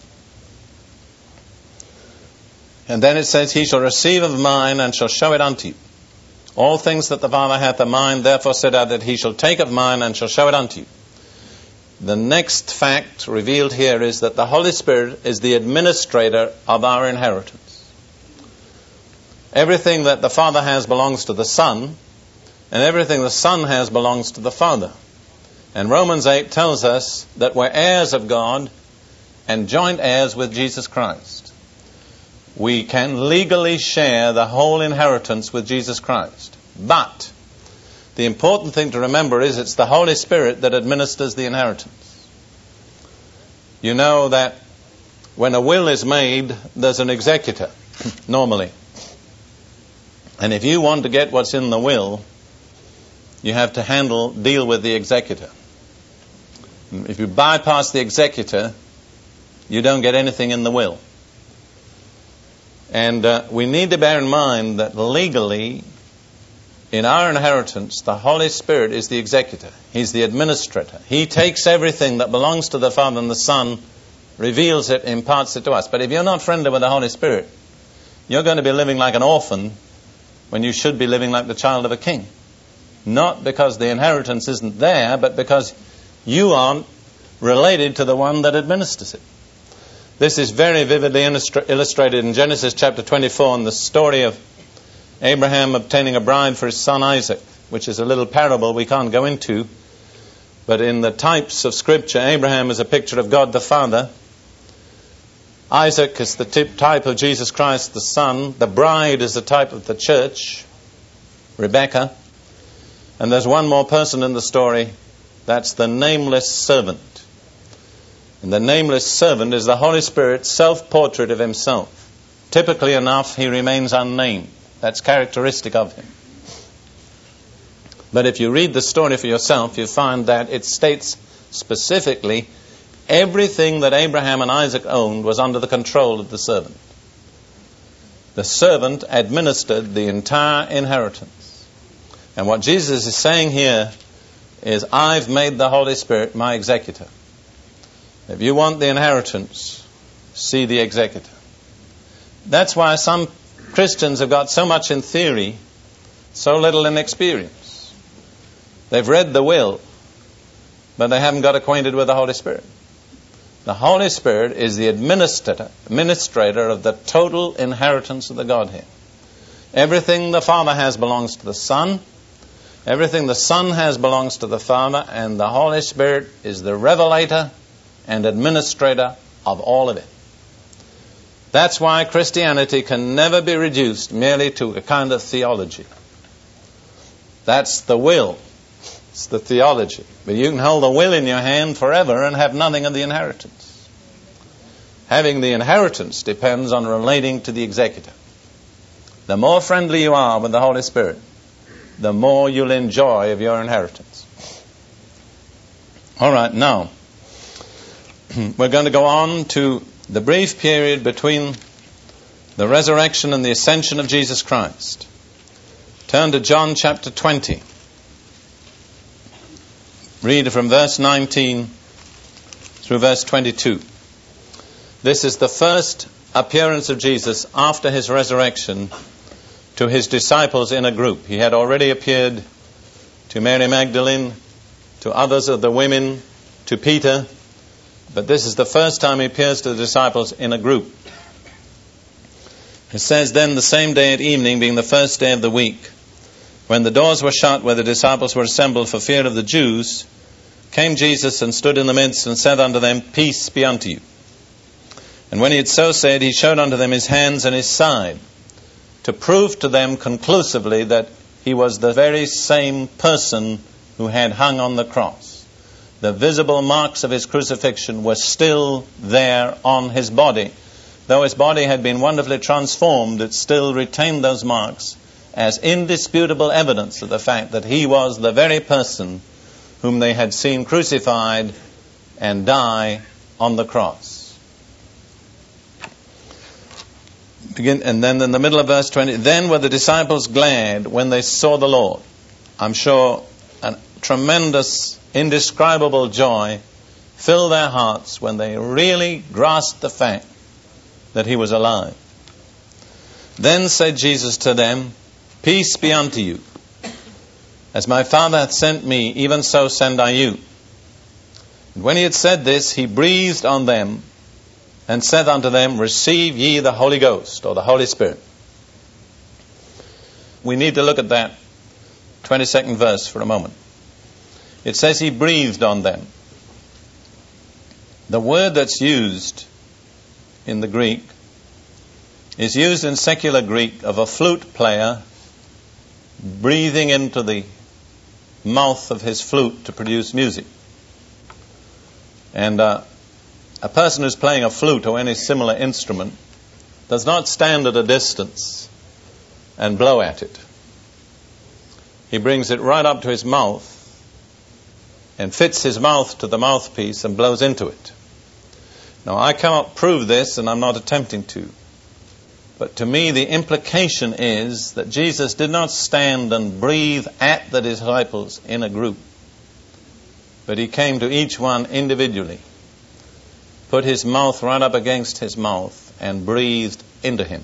And then it says, he shall receive of mine and shall show it unto you. All things that the Father hath of mine, therefore said I that he shall take of mine and shall show it unto you. The next fact revealed here is that the Holy Spirit is the administrator of our inheritance. Everything that the Father has belongs to the Son, and everything the Son has belongs to the Father. And Romans eight tells us that we're heirs of God and joint heirs with Jesus Christ. We can legally share the whole inheritance with Jesus Christ. But the important thing to remember is it's the Holy Spirit that administers the inheritance. You know that when a will is made, there's an executor, normally. And if you want to get what's in the will, you have to handle, deal with the executor. If you bypass the executor, you don't get anything in the will. And uh, we need to bear in mind that legally, in our inheritance, the Holy Spirit is the executor. He's the administrator. He takes everything that belongs to the Father and the Son, reveals it, imparts it to us. But if you're not friendly with the Holy Spirit, you're going to be living like an orphan when you should be living like the child of a king. Not because the inheritance isn't there, but because you aren't related to the one that administers it. This is very vividly illustrated in Genesis chapter twenty-four in the story of Abraham obtaining a bride for his son Isaac, which is a little parable we can't go into. But in the types of Scripture, Abraham is a picture of God the Father. Isaac is the type of Jesus Christ the Son. The bride is the type of the church, Rebecca. And there's one more person in the story. That's the nameless servant. And the nameless servant is the Holy Spirit's self-portrait of himself. Typically enough, he remains unnamed. That's characteristic of him. But if you read the story for yourself, you find that it states specifically everything that Abraham and Isaac owned was under the control of the servant. The servant administered the entire inheritance. And what Jesus is saying here is, I've made the Holy Spirit my executor. If you want the inheritance, see the executor. That's why some Christians have got so much in theory, so little in experience. They've read the will, but they haven't got acquainted with the Holy Spirit. The Holy Spirit is the administrator, administrator of the total inheritance of the Godhead. Everything the Father has belongs to the Son. Everything the Son has belongs to the Father, and the Holy Spirit is the revelator and administrator of all of it. That's why Christianity can never be reduced merely to a kind of theology. That's the will. It's the theology. But you can hold the will in your hand forever and have nothing of the inheritance. Having the inheritance depends on relating to the executor. The more friendly you are with the Holy Spirit, the more you'll enjoy of your inheritance. All right, now, we're going to go on to the brief period between the resurrection and the ascension of Jesus Christ. Turn to John chapter twenty. Read from verse nineteen through verse twenty-two. This is the first appearance of Jesus after his resurrection to his disciples in a group. He had already appeared to Mary Magdalene, to others of the women, to Peter, but this is the first time he appears to the disciples in a group. It says, then the same day at evening, being the first day of the week, when the doors were shut where the disciples were assembled for fear of the Jews, came Jesus and stood in the midst and said unto them, Peace be unto you. And when he had so said, he showed unto them his hands and his side, to prove to them conclusively that he was the very same person who had hung on the cross. The visible marks of his crucifixion were still there on his body. Though his body had been wonderfully transformed, it still retained those marks as indisputable evidence of the fact that he was the very person whom they had seen crucified and die on the cross. Begin, and then in the middle of verse twenty, then were the disciples glad when they saw the Lord. I'm sure a tremendous, indescribable joy filled their hearts when they really grasped the fact that he was alive. Then said Jesus to them, Peace be unto you. As my Father hath sent me, even so send I you. And when he had said this, he breathed on them and said unto them, Receive ye the Holy Ghost, or the Holy Spirit. We need to look at that twenty-second verse for a moment. It says he breathed on them. The word that's used in the Greek is used in secular Greek of a flute player breathing into the mouth of his flute to produce music. And uh, a person who's playing a flute or any similar instrument does not stand at a distance and blow at it. He brings it right up to his mouth and fits his mouth to the mouthpiece and blows into it. Now, I cannot prove this, and I'm not attempting to. But to me, the implication is that Jesus did not stand and breathe at the disciples in a group, but he came to each one individually, put his mouth right up against his mouth, and breathed into him.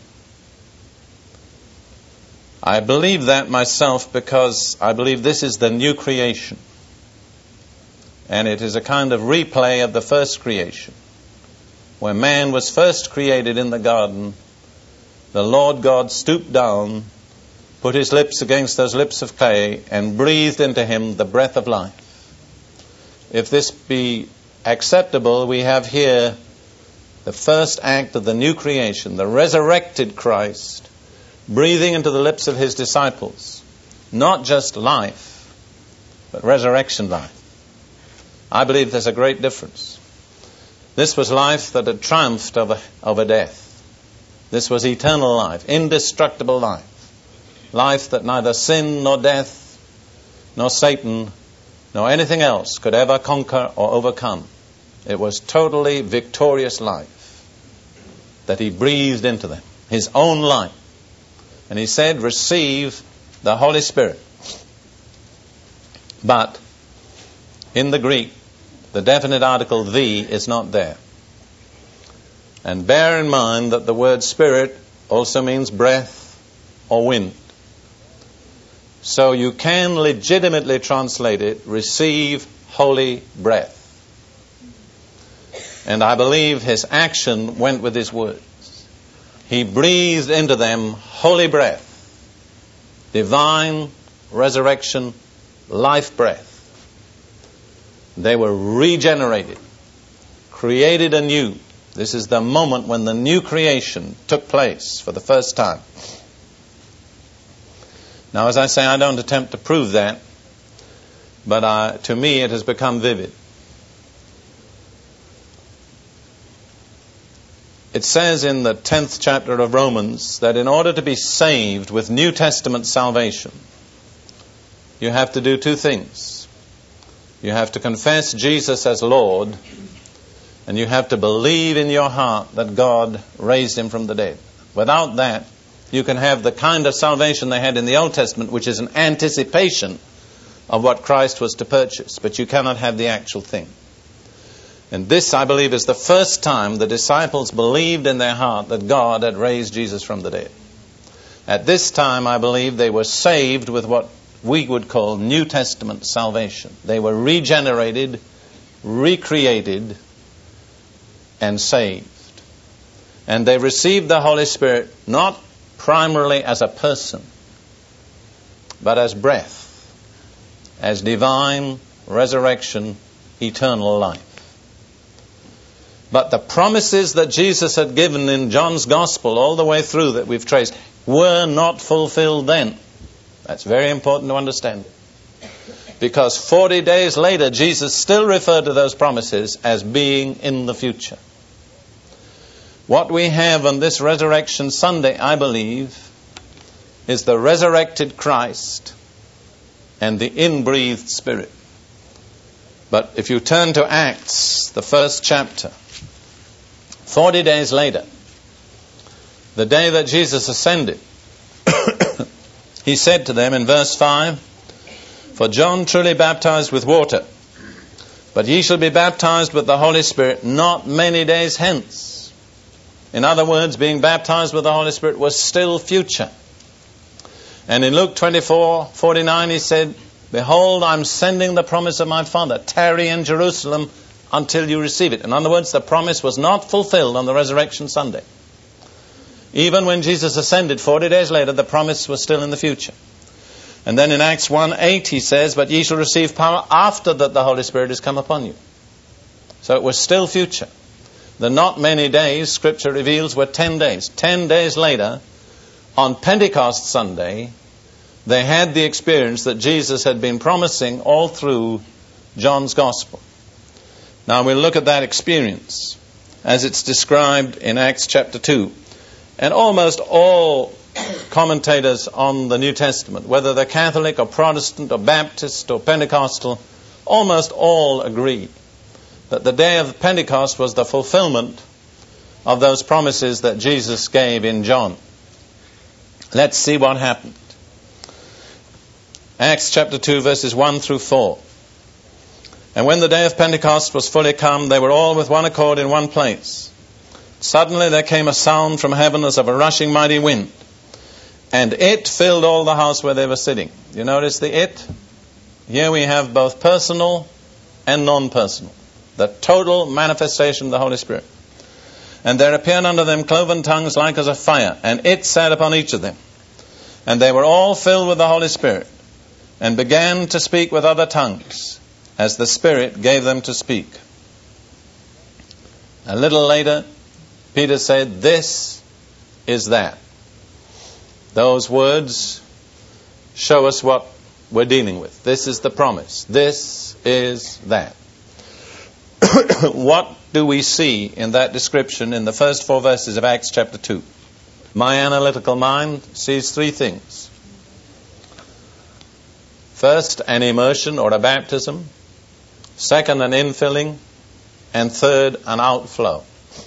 I believe that myself because I believe this is the new creation. And it is a kind of replay of the first creation. When man was first created in the garden, the Lord God stooped down, put his lips against those lips of clay, and breathed into him the breath of life. If this be acceptable, we have here the first act of the new creation, the resurrected Christ, breathing into the lips of his disciples, not just life, but resurrection life. I believe there's a great difference. This was life that had triumphed over, over death. This was eternal life, indestructible life. Life that neither sin nor death nor Satan nor anything else could ever conquer or overcome. It was totally victorious life that he breathed into them, his own life. And he said, receive the Holy Spirit. But in the Greek, the definite article the is not there. And bear in mind that the word spirit also means breath or wind. So you can legitimately translate it, receive holy breath. And I believe his action went with his words. He breathed into them holy breath, divine resurrection, life breath. They were regenerated, created anew. This is the moment when the new creation took place for the first time. Now, as I say, I don't attempt to prove that, but uh, to me it has become vivid. It says in the tenth chapter of Romans that in order to be saved with New Testament salvation, you have to do two things. You have to confess Jesus as Lord, and you have to believe in your heart that God raised him from the dead. Without that, you can have the kind of salvation they had in the Old Testament, which is an anticipation of what Christ was to purchase, but you cannot have the actual thing. And this, I believe, is the first time the disciples believed in their heart that God had raised Jesus from the dead. At this time, I believe, they were saved with what we would call New Testament salvation. They were regenerated, recreated, and saved. And they received the Holy Spirit not primarily as a person, but as breath, as divine resurrection, eternal life. But the promises that Jesus had given in John's Gospel all the way through that we've traced were not fulfilled then. That's very important to understand. Because forty days later, Jesus still referred to those promises as being in the future. What we have on this Resurrection Sunday, I believe, is the resurrected Christ and the inbreathed Spirit. But if you turn to Acts, the first chapter, forty days later, the day that Jesus ascended, he said to them in verse five, "For John truly baptized with water, but ye shall be baptized with the Holy Spirit not many days hence." In other words, being baptized with the Holy Spirit was still future. And in Luke twenty-four forty-nine he said, "Behold, I'm sending the promise of my Father. Tarry in Jerusalem until you receive it." In other words, the promise was not fulfilled on the Resurrection Sunday. Even when Jesus ascended forty days later, the promise was still in the future. And then in Acts one eight he says, "But ye shall receive power after that the Holy Spirit is come upon you." So it was still future. The not many days, Scripture reveals, were ten days. Ten days later, on Pentecost Sunday, they had the experience that Jesus had been promising all through John's Gospel. Now we'll look at that experience as it's described in Acts chapter two. And almost all commentators on the New Testament, whether they're Catholic or Protestant or Baptist or Pentecostal, almost all agree that the day of Pentecost was the fulfillment of those promises that Jesus gave in John. Let's see what happened. Acts chapter two, verses one through four. "And when the day of Pentecost was fully come, they were all with one accord in one place. Suddenly there came a sound from heaven as of a rushing mighty wind, and it filled all the house where they were sitting." You notice the it? Here we have both personal and non-personal. The total manifestation of the Holy Spirit. "And there appeared unto them cloven tongues like as of fire, and it sat upon each of them. And they were all filled with the Holy Spirit, and began to speak with other tongues, as the Spirit gave them to speak." A little later, Peter said, "This is that." Those words show us what we're dealing with. This is the promise. This is that. What do we see in that description in the first four verses of Acts chapter two? My analytical mind sees three things. First, an immersion or a baptism. Second, an infilling. And third, an outflow.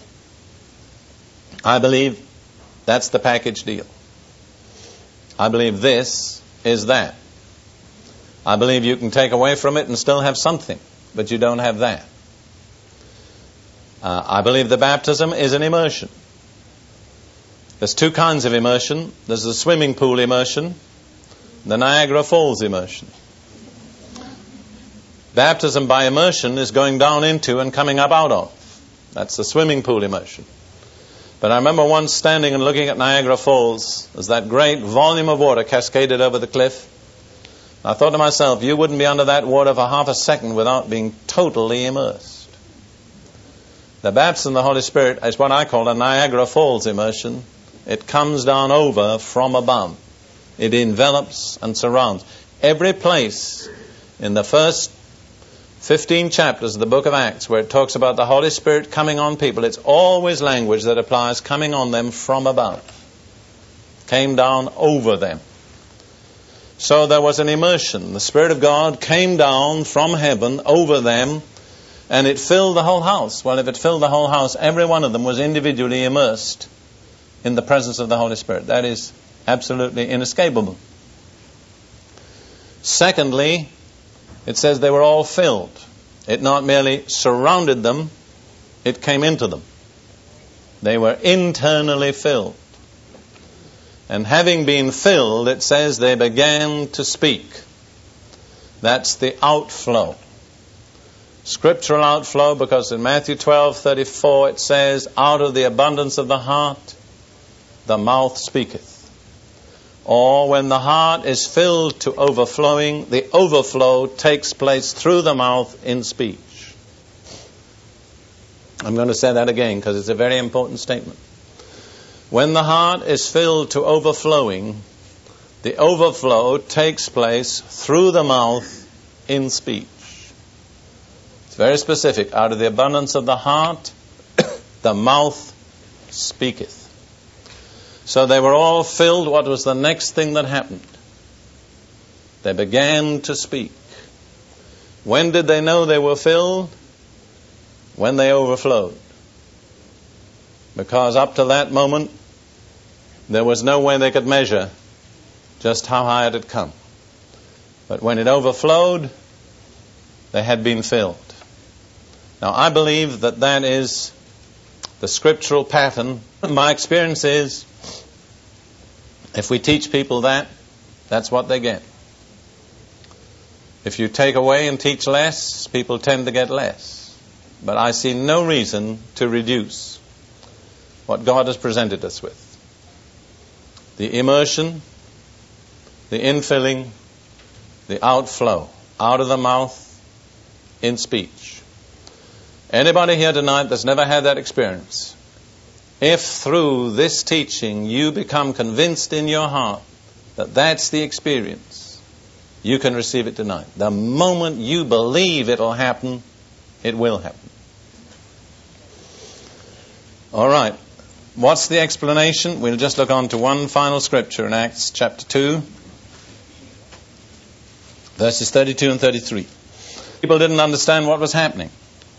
I believe that's the package deal. I believe this is that. I believe you can take away from it and still have something, but you don't have that. Uh, I believe the baptism is an immersion. There's two kinds of immersion. There's the swimming pool immersion, the Niagara Falls immersion. Baptism by immersion is going down into and coming up out of. That's the swimming pool immersion. But I remember once standing and looking at Niagara Falls as that great volume of water cascaded over the cliff. I thought to myself, you wouldn't be under that water for half a second without being totally immersed. The baptism of the Holy Spirit is what I call a Niagara Falls immersion. It comes down over from above. It envelops and surrounds. Every place in the first fifteen chapters of the book of Acts where it talks about the Holy Spirit coming on people, it's always language that applies coming on them from above. Came down over them. So there was an immersion. The Spirit of God came down from heaven over them, and it filled the whole house. Well, if it filled the whole house, every one of them was individually immersed in the presence of the Holy Spirit. That is absolutely inescapable. Secondly, it says they were all filled. It not merely surrounded them, it came into them. They were internally filled. And having been filled, it says they began to speak. That's the outflow. Scriptural outflow, because in Matthew twelve thirty-four it says, out of the abundance of the heart, the mouth speaketh. Or when the heart is filled to overflowing, the overflow takes place through the mouth in speech. I'm going to say that again because it's a very important statement. When the heart is filled to overflowing, the overflow takes place through the mouth in speech. It's very specific. Out of the abundance of the heart, the mouth speaketh. So they were all filled. What was the next thing that happened? They began to speak. When did they know they were filled? When they overflowed. Because up to that moment, there was no way they could measure just how high it had come. But when it overflowed, they had been filled. Now, I believe that that is the scriptural pattern. My experience is, if we teach people that, that's what they get. If you take away and teach less, people tend to get less. But I see no reason to reduce what God has presented us with. The immersion, the infilling, the outflow, out of the mouth, in speech. Anybody here tonight that's never had that experience, if through this teaching you become convinced in your heart that that's the experience, you can receive it tonight. The moment you believe it'll happen, it will happen. All right. What's the explanation? We'll just look on to one final scripture in Acts chapter two, verses thirty-two and thirty-three. People didn't understand what was happening.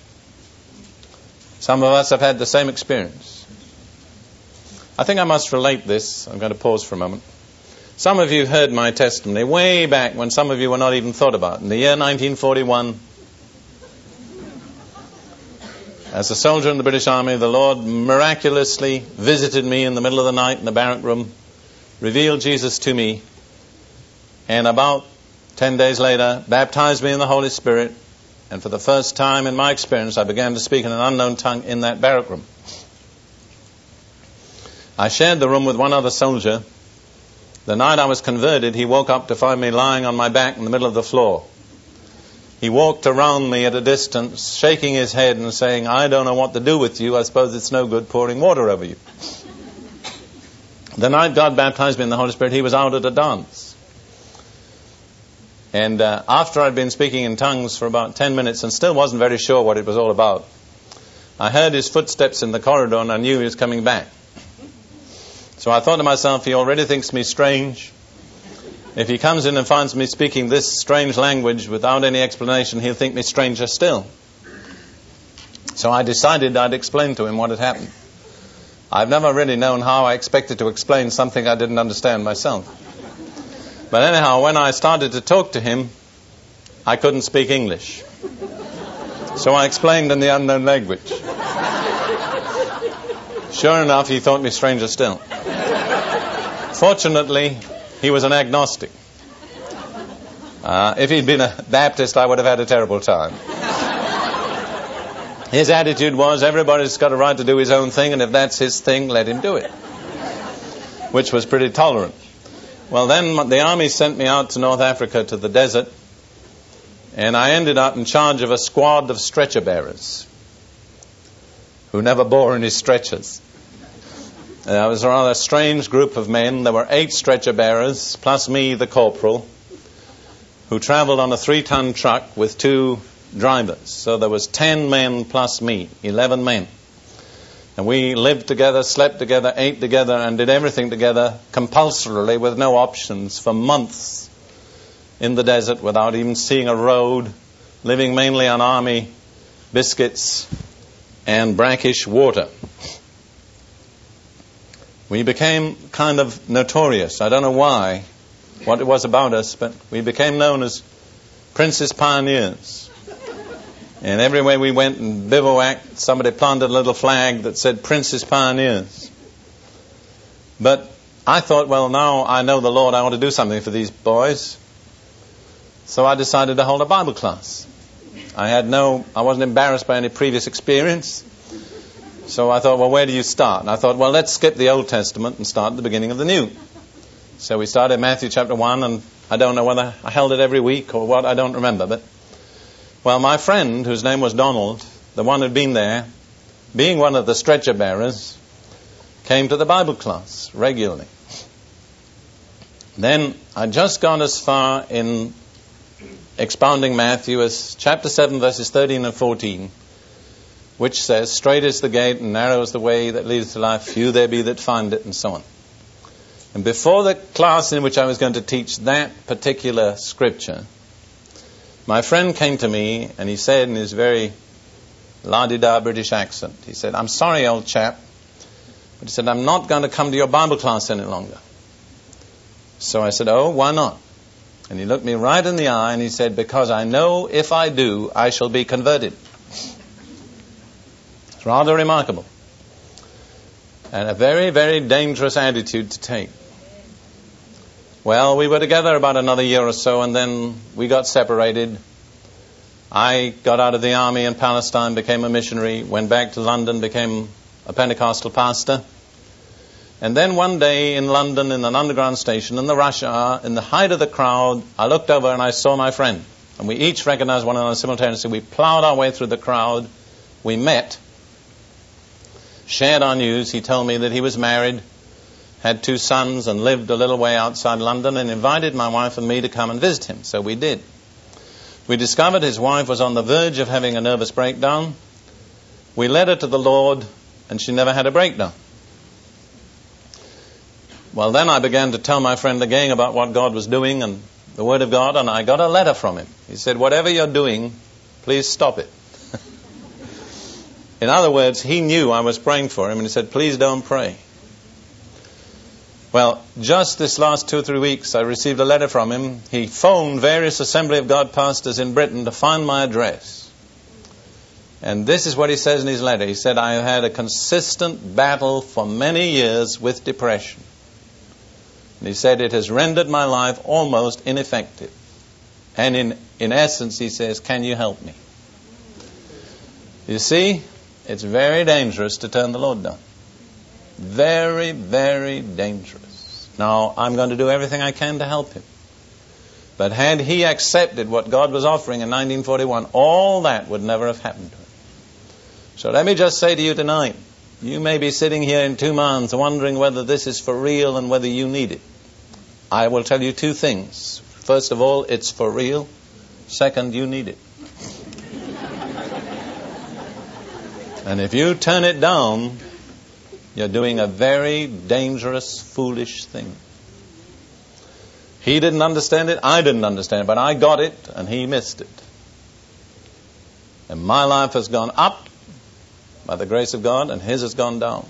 Some of us have had the same experience. I think I must relate this. I'm going to pause for a moment. Some of you heard my testimony way back when some of you were not even thought about. In the year nineteen forty-one, as a soldier in the British Army, the Lord miraculously visited me in the middle of the night in the barrack room, revealed Jesus to me, and about ten days later, baptized me in the Holy Spirit, and for the first time in my experience, I began to speak in an unknown tongue in that barrack room. I shared the room with one other soldier. The night I was converted, he woke up to find me lying on my back in the middle of the floor. He walked around me at a distance, shaking his head and saying, I don't know what to do with you. I suppose it's no good pouring water over you. The night God baptized me in the Holy Spirit, he was out at a dance. And uh, after I'd been speaking in tongues for about ten minutes and still wasn't very sure what it was all about, I heard his footsteps in the corridor and I knew he was coming back. So I thought to myself, he already thinks me strange. If he comes in and finds me speaking this strange language without any explanation, he'll think me stranger still. So I decided I'd explain to him what had happened. I've never really known how I expected to explain something I didn't understand myself. But anyhow, when I started to talk to him, I couldn't speak English. So I explained in the unknown language. Sure enough, he thought me stranger still. Fortunately, he was an agnostic. Uh, if he'd been a Baptist, I would have had a terrible time. His attitude was, everybody's got a right to do his own thing, and if that's his thing, let him do it. Which was pretty tolerant. Well, then the army sent me out to North Africa to the desert, and I ended up in charge of a squad of stretcher bearers who never bore any stretchers. Uh, it was a rather strange group of men. There were eight stretcher bearers, plus me, the corporal, who traveled on a three-ton truck with two drivers. So there was ten men plus me, eleven men. And we lived together, slept together, ate together, and did everything together compulsorily with no options for months in the desert without even seeing a road, living mainly on army biscuits and brackish water. We became kind of notorious. I don't know why, what it was about us, but we became known as Prince's Pioneers. And everywhere we went and bivouacked, somebody planted a little flag that said Prince's Pioneers. But I thought, well, now I know the Lord, I want to do something for these boys. So I decided to hold a Bible class. I had no, I wasn't embarrassed by any previous experience. So I thought, well, where do you start? And I thought, well, let's skip the Old Testament and start at the beginning of the New. So we started Matthew chapter one, and I don't know whether I held it every week or what, I don't remember. But, well, my friend, whose name was Donald, the one who'd been there, being one of the stretcher bearers, came to the Bible class regularly. Then I'd just gone as far in expounding Matthew as chapter seven, verses thirteen and fourteen, which says, straight is the gate and narrow is the way that leads to life, few there be that find it, and so on. And before the class in which I was going to teach that particular scripture, my friend came to me and he said in his very la-di-da British accent, he said, I'm sorry, old chap, but he said, I'm not going to come to your Bible class any longer. So I said, oh, why not? And he looked me right in the eye and he said, because I know if I do, I shall be converted. It's rather remarkable. And a very, very dangerous attitude to take. Well, we were together about another year or so, and then we got separated. I got out of the army in Palestine, became a missionary, went back to London, became a Pentecostal pastor. And then one day in London, in an underground station, in the rush hour, in the height of the crowd, I looked over and I saw my friend. And we each recognized one another simultaneously. We plowed our way through the crowd. We met, shared our news. He told me that he was married, had two sons, and lived a little way outside London, and invited my wife and me to come and visit him. So we did. We discovered his wife was on the verge of having a nervous breakdown. We led her to the Lord, and she never had a breakdown. Well, then I began to tell my friend again about what God was doing and the Word of God, and I got a letter from him. He said, whatever you're doing, please stop it. In other words, he knew I was praying for him, and he said, please don't pray. Well, just this last two or three weeks, I received a letter from him. He phoned various Assembly of God pastors in Britain to find my address. And this is what he says in his letter. He said, I have had a consistent battle for many years with depression. And he said, it has rendered my life almost ineffective. And in, in essence, he says, can you help me? You see, it's very dangerous to turn the Lord down. Very, very dangerous. Now, I'm going to do everything I can to help him. But had he accepted what God was offering in nineteen forty-one, all that would never have happened to him. So let me just say to you tonight, you may be sitting here in two months wondering whether this is for real and whether you need it. I will tell you two things. First of all, it's for real. Second, you need it. And if you turn it down, you're doing a very dangerous, foolish thing. He didn't understand it, I didn't understand it, but I got it and he missed it. And my life has gone up by the grace of God, and his has gone down.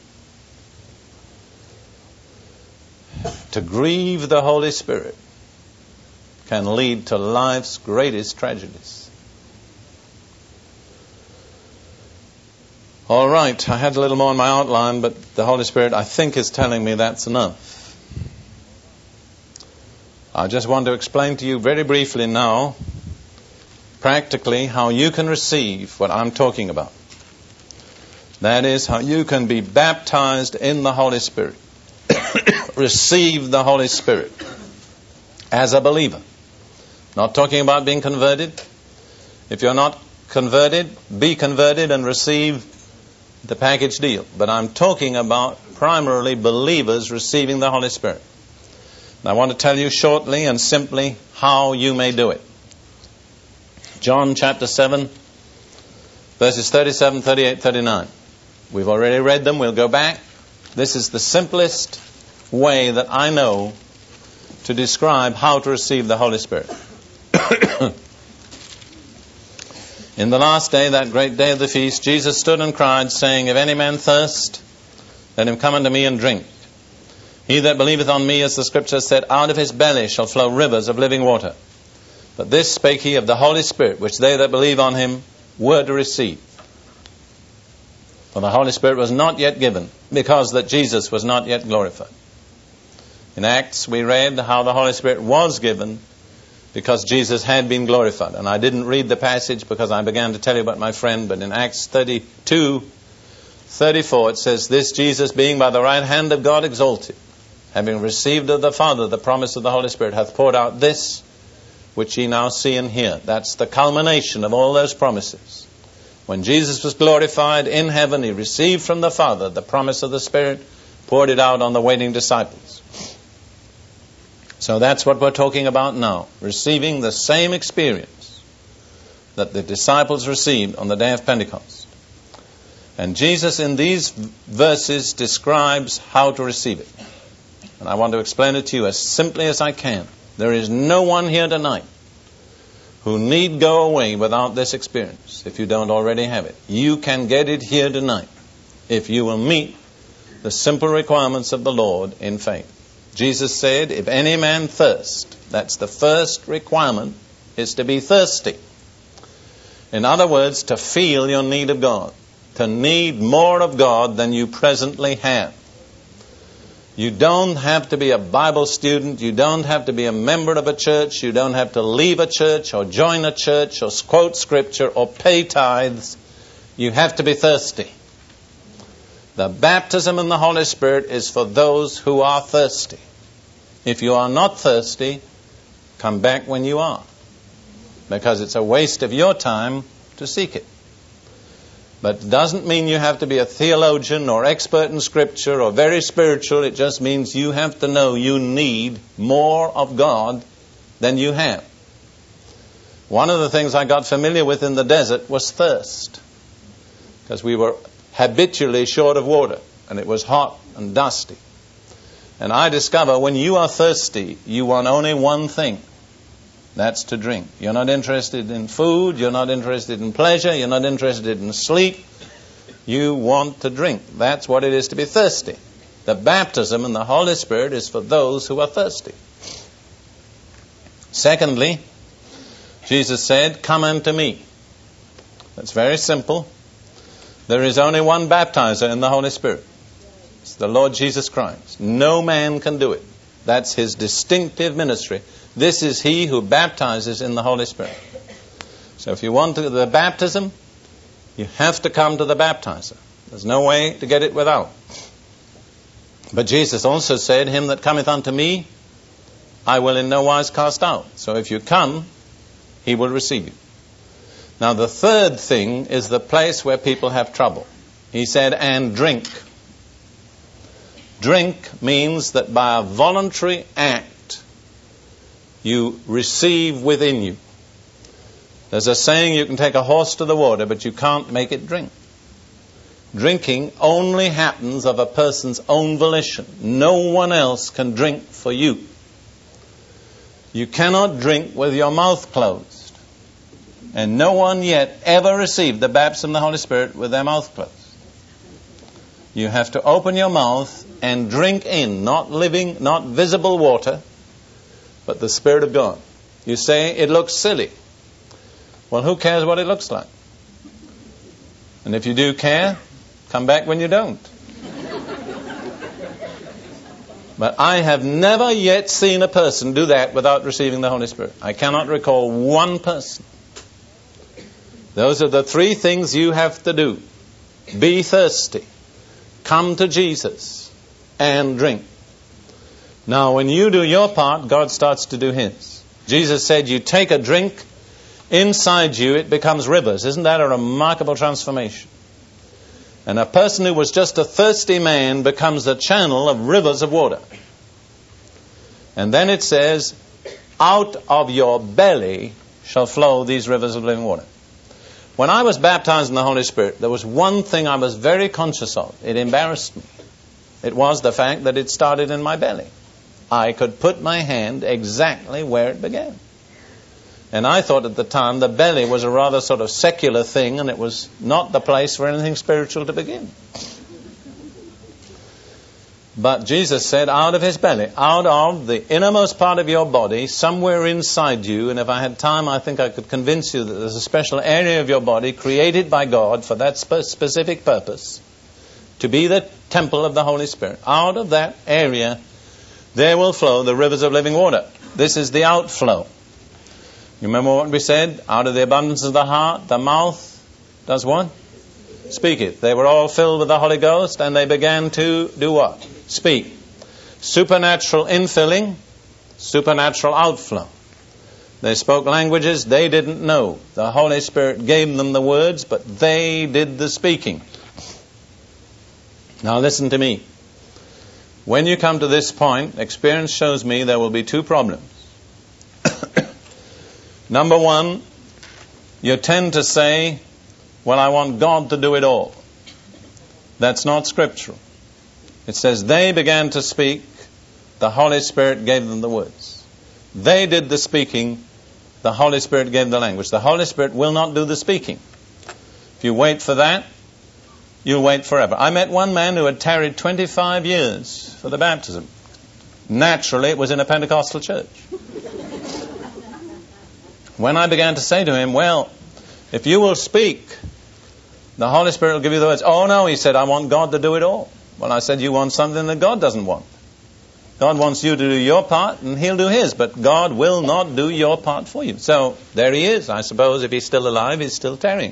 To grieve the Holy Spirit can lead to life's greatest tragedies. All right, I had a little more in my outline, but the Holy Spirit, I think, is telling me that's enough. I just want to explain to you very briefly now, practically, how you can receive what I'm talking about. That is how you can be baptized in the Holy Spirit. Receive the Holy Spirit as a believer. Not talking about being converted. If you're not converted, be converted and receive the package deal. But I'm talking about primarily believers receiving the Holy Spirit. And I want to tell you shortly and simply how you may do it. John chapter seven, verses thirty-seven, thirty-eight, thirty-nine. We've already read them. We'll go back. This is the simplest way that I know to describe how to receive the Holy Spirit. In the last day, that great day of the feast, Jesus stood and cried, saying, if any man thirst, let him come unto me and drink. He that believeth on me, as the Scripture said, out of his belly shall flow rivers of living water. But this spake he of the Holy Spirit, which they that believe on him were to receive. For the Holy Spirit was not yet given, because that Jesus was not yet glorified. In Acts we read how the Holy Spirit was given because Jesus had been glorified. And I didn't read the passage because I began to tell you about my friend, but in Acts thirty-two, thirty-four it says, "This Jesus, being by the right hand of God exalted, having received of the Father the promise of the Holy Spirit, hath poured out this which ye now see and hear." That's the culmination of all those promises. When Jesus was glorified in heaven, he received from the Father the promise of the Spirit, poured it out on the waiting disciples. So that's what we're talking about now, receiving the same experience that the disciples received on the day of Pentecost. And Jesus in these verses describes how to receive it. And I want to explain it to you as simply as I can. There is no one here tonight who need go away without this experience if you don't already have it. You can get it here tonight if you will meet the simple requirements of the Lord in faith. Jesus said, "If any man thirst," that's the first requirement, is to be thirsty. In other words, to feel your need of God, to need more of God than you presently have. You don't have to be a Bible student. You don't have to be a member of a church. You don't have to leave a church or join a church or quote scripture or pay tithes. You have to be thirsty. The baptism in the Holy Spirit is for those who are thirsty. If you are not thirsty, come back when you are, because it's a waste of your time to seek it. But it doesn't mean you have to be a theologian or expert in Scripture or very spiritual. It just means you have to know you need more of God than you have. One of the things I got familiar with in the desert was thirst, because we were habitually short of water, and it was hot and dusty. And I discover when you are thirsty, you want only one thing. That's to drink. You're not interested in food. You're not interested in pleasure. You're not interested in sleep. You want to drink. That's what it is to be thirsty. The baptism in the Holy Spirit is for those who are thirsty. Secondly, Jesus said, "Come unto me." That's very simple. There is only one baptizer in the Holy Spirit. It's the Lord Jesus Christ. No man can do it. That's his distinctive ministry. This is he who baptizes in the Holy Spirit. So if you want the baptism, you have to come to the baptizer. There's no way to get it without. But Jesus also said, "Him that cometh unto me, I will in no wise cast out." So if you come, he will receive you. Now the third thing is the place where people have trouble. He said, "And drink." Drink means that by a voluntary act, you receive within you. There's a saying, you can take a horse to the water, but you can't make it drink. Drinking only happens of a person's own volition. No one else can drink for you. You cannot drink with your mouth closed. And no one yet ever received the baptism of the Holy Spirit with their mouth closed. You have to open your mouth and drink in, not living, not visible water, but the Spirit of God. You say, "It looks silly." Well, who cares what it looks like? And if you do care, come back when you don't. But I have never yet seen a person do that without receiving the Holy Spirit. I cannot recall one person. Those are the three things you have to do. Be thirsty. Come to Jesus and drink. Now, when you do your part, God starts to do His. Jesus said, you take a drink, inside you it becomes rivers. Isn't that a remarkable transformation? And a person who was just a thirsty man becomes a channel of rivers of water. And then it says, out of your belly shall flow these rivers of living water. When I was baptized in the Holy Spirit, there was one thing I was very conscious of. It embarrassed me. It was the fact that it started in my belly. I could put my hand exactly where it began. And I thought at the time the belly was a rather sort of secular thing, and it was not the place for anything spiritual to begin. But Jesus said, out of his belly, out of the innermost part of your body, somewhere inside you, and if I had time, I think I could convince you that there's a special area of your body created by God for that spe- specific purpose, to be the temple of the Holy Spirit. Out of that area, there will flow the rivers of living water. This is the outflow. You remember what we said? Out of the abundance of the heart, the mouth does what? Speak it. They were all filled with the Holy Ghost, and they began to do what? Speak. Supernatural infilling, supernatural outflow. They spoke languages they didn't know. The Holy Spirit gave them the words, but they did the speaking. Now listen to me. When you come to this point, experience shows me there will be two problems. Number one, you tend to say, well, I want God to do it all. That's not scriptural. It says they began to speak, the Holy Spirit gave them the words. They did the speaking, the Holy Spirit gave the language. The Holy Spirit will not do the speaking. If you wait for that, you'll wait forever. I met one man who had tarried twenty-five years for the baptism. Naturally, it was in a Pentecostal church. When I began to say to him, well, if you will speak, the Holy Spirit will give you the words. Oh no, he said, I want God to do it all. Well, I said, you want something that God doesn't want. God wants you to do your part, and he'll do his, but God will not do your part for you. So, there he is. I suppose if he's still alive, he's still tarrying.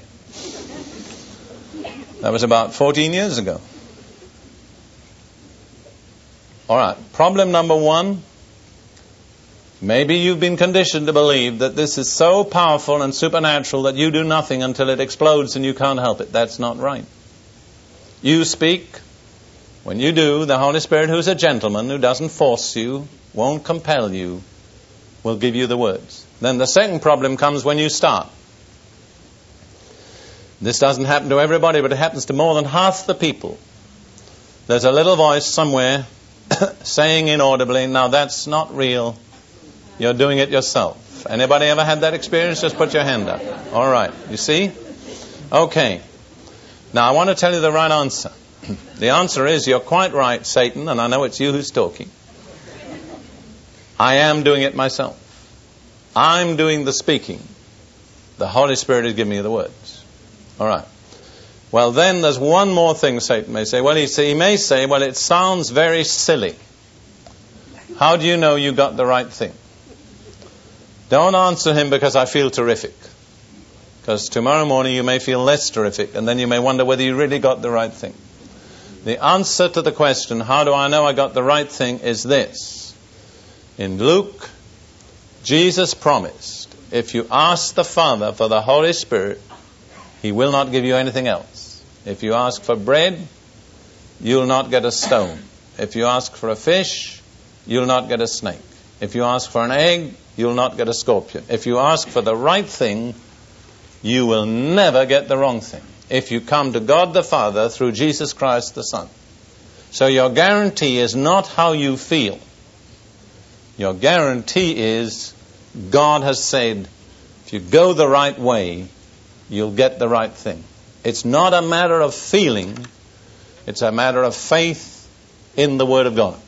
That was about fourteen years ago. All right, problem number one. Maybe you've been conditioned to believe that this is so powerful and supernatural that you do nothing until it explodes and you can't help it. That's not right. You speak. When you do, the Holy Spirit, who's a gentleman, who doesn't force you, won't compel you, will give you the words. Then the second problem comes when you start. This doesn't happen to everybody, but it happens to more than half the people. There's a little voice somewhere saying inaudibly, now that's not real. You're doing it yourself. Anybody ever had that experience? Just put your hand up. All right. You see? Okay. Now I want to tell you the right answer. The answer is, you're quite right, Satan, and I know it's you who's talking. I am doing it myself. I'm doing the speaking. The Holy Spirit is giving me the words. All right. Well, then there's one more thing Satan may say. Well, he, say, he may say, well, it sounds very silly. How do you know you got the right thing? Don't answer him because I feel terrific. Because tomorrow morning you may feel less terrific, and then you may wonder whether you really got the right thing. The answer to the question, how do I know I got the right thing, is this. In Luke, Jesus promised, if you ask the Father for the Holy Spirit, he will not give you anything else. If you ask for bread, you'll not get a stone. If you ask for a fish, you'll not get a snake. If you ask for an egg, you'll not get a scorpion. If you ask for the right thing, you will never get the wrong thing. If you come to God the Father through Jesus Christ the Son. So your guarantee is not how you feel. Your guarantee is God has said, if you go the right way, you'll get the right thing. It's not a matter of feeling. It's a matter of faith in the Word of God.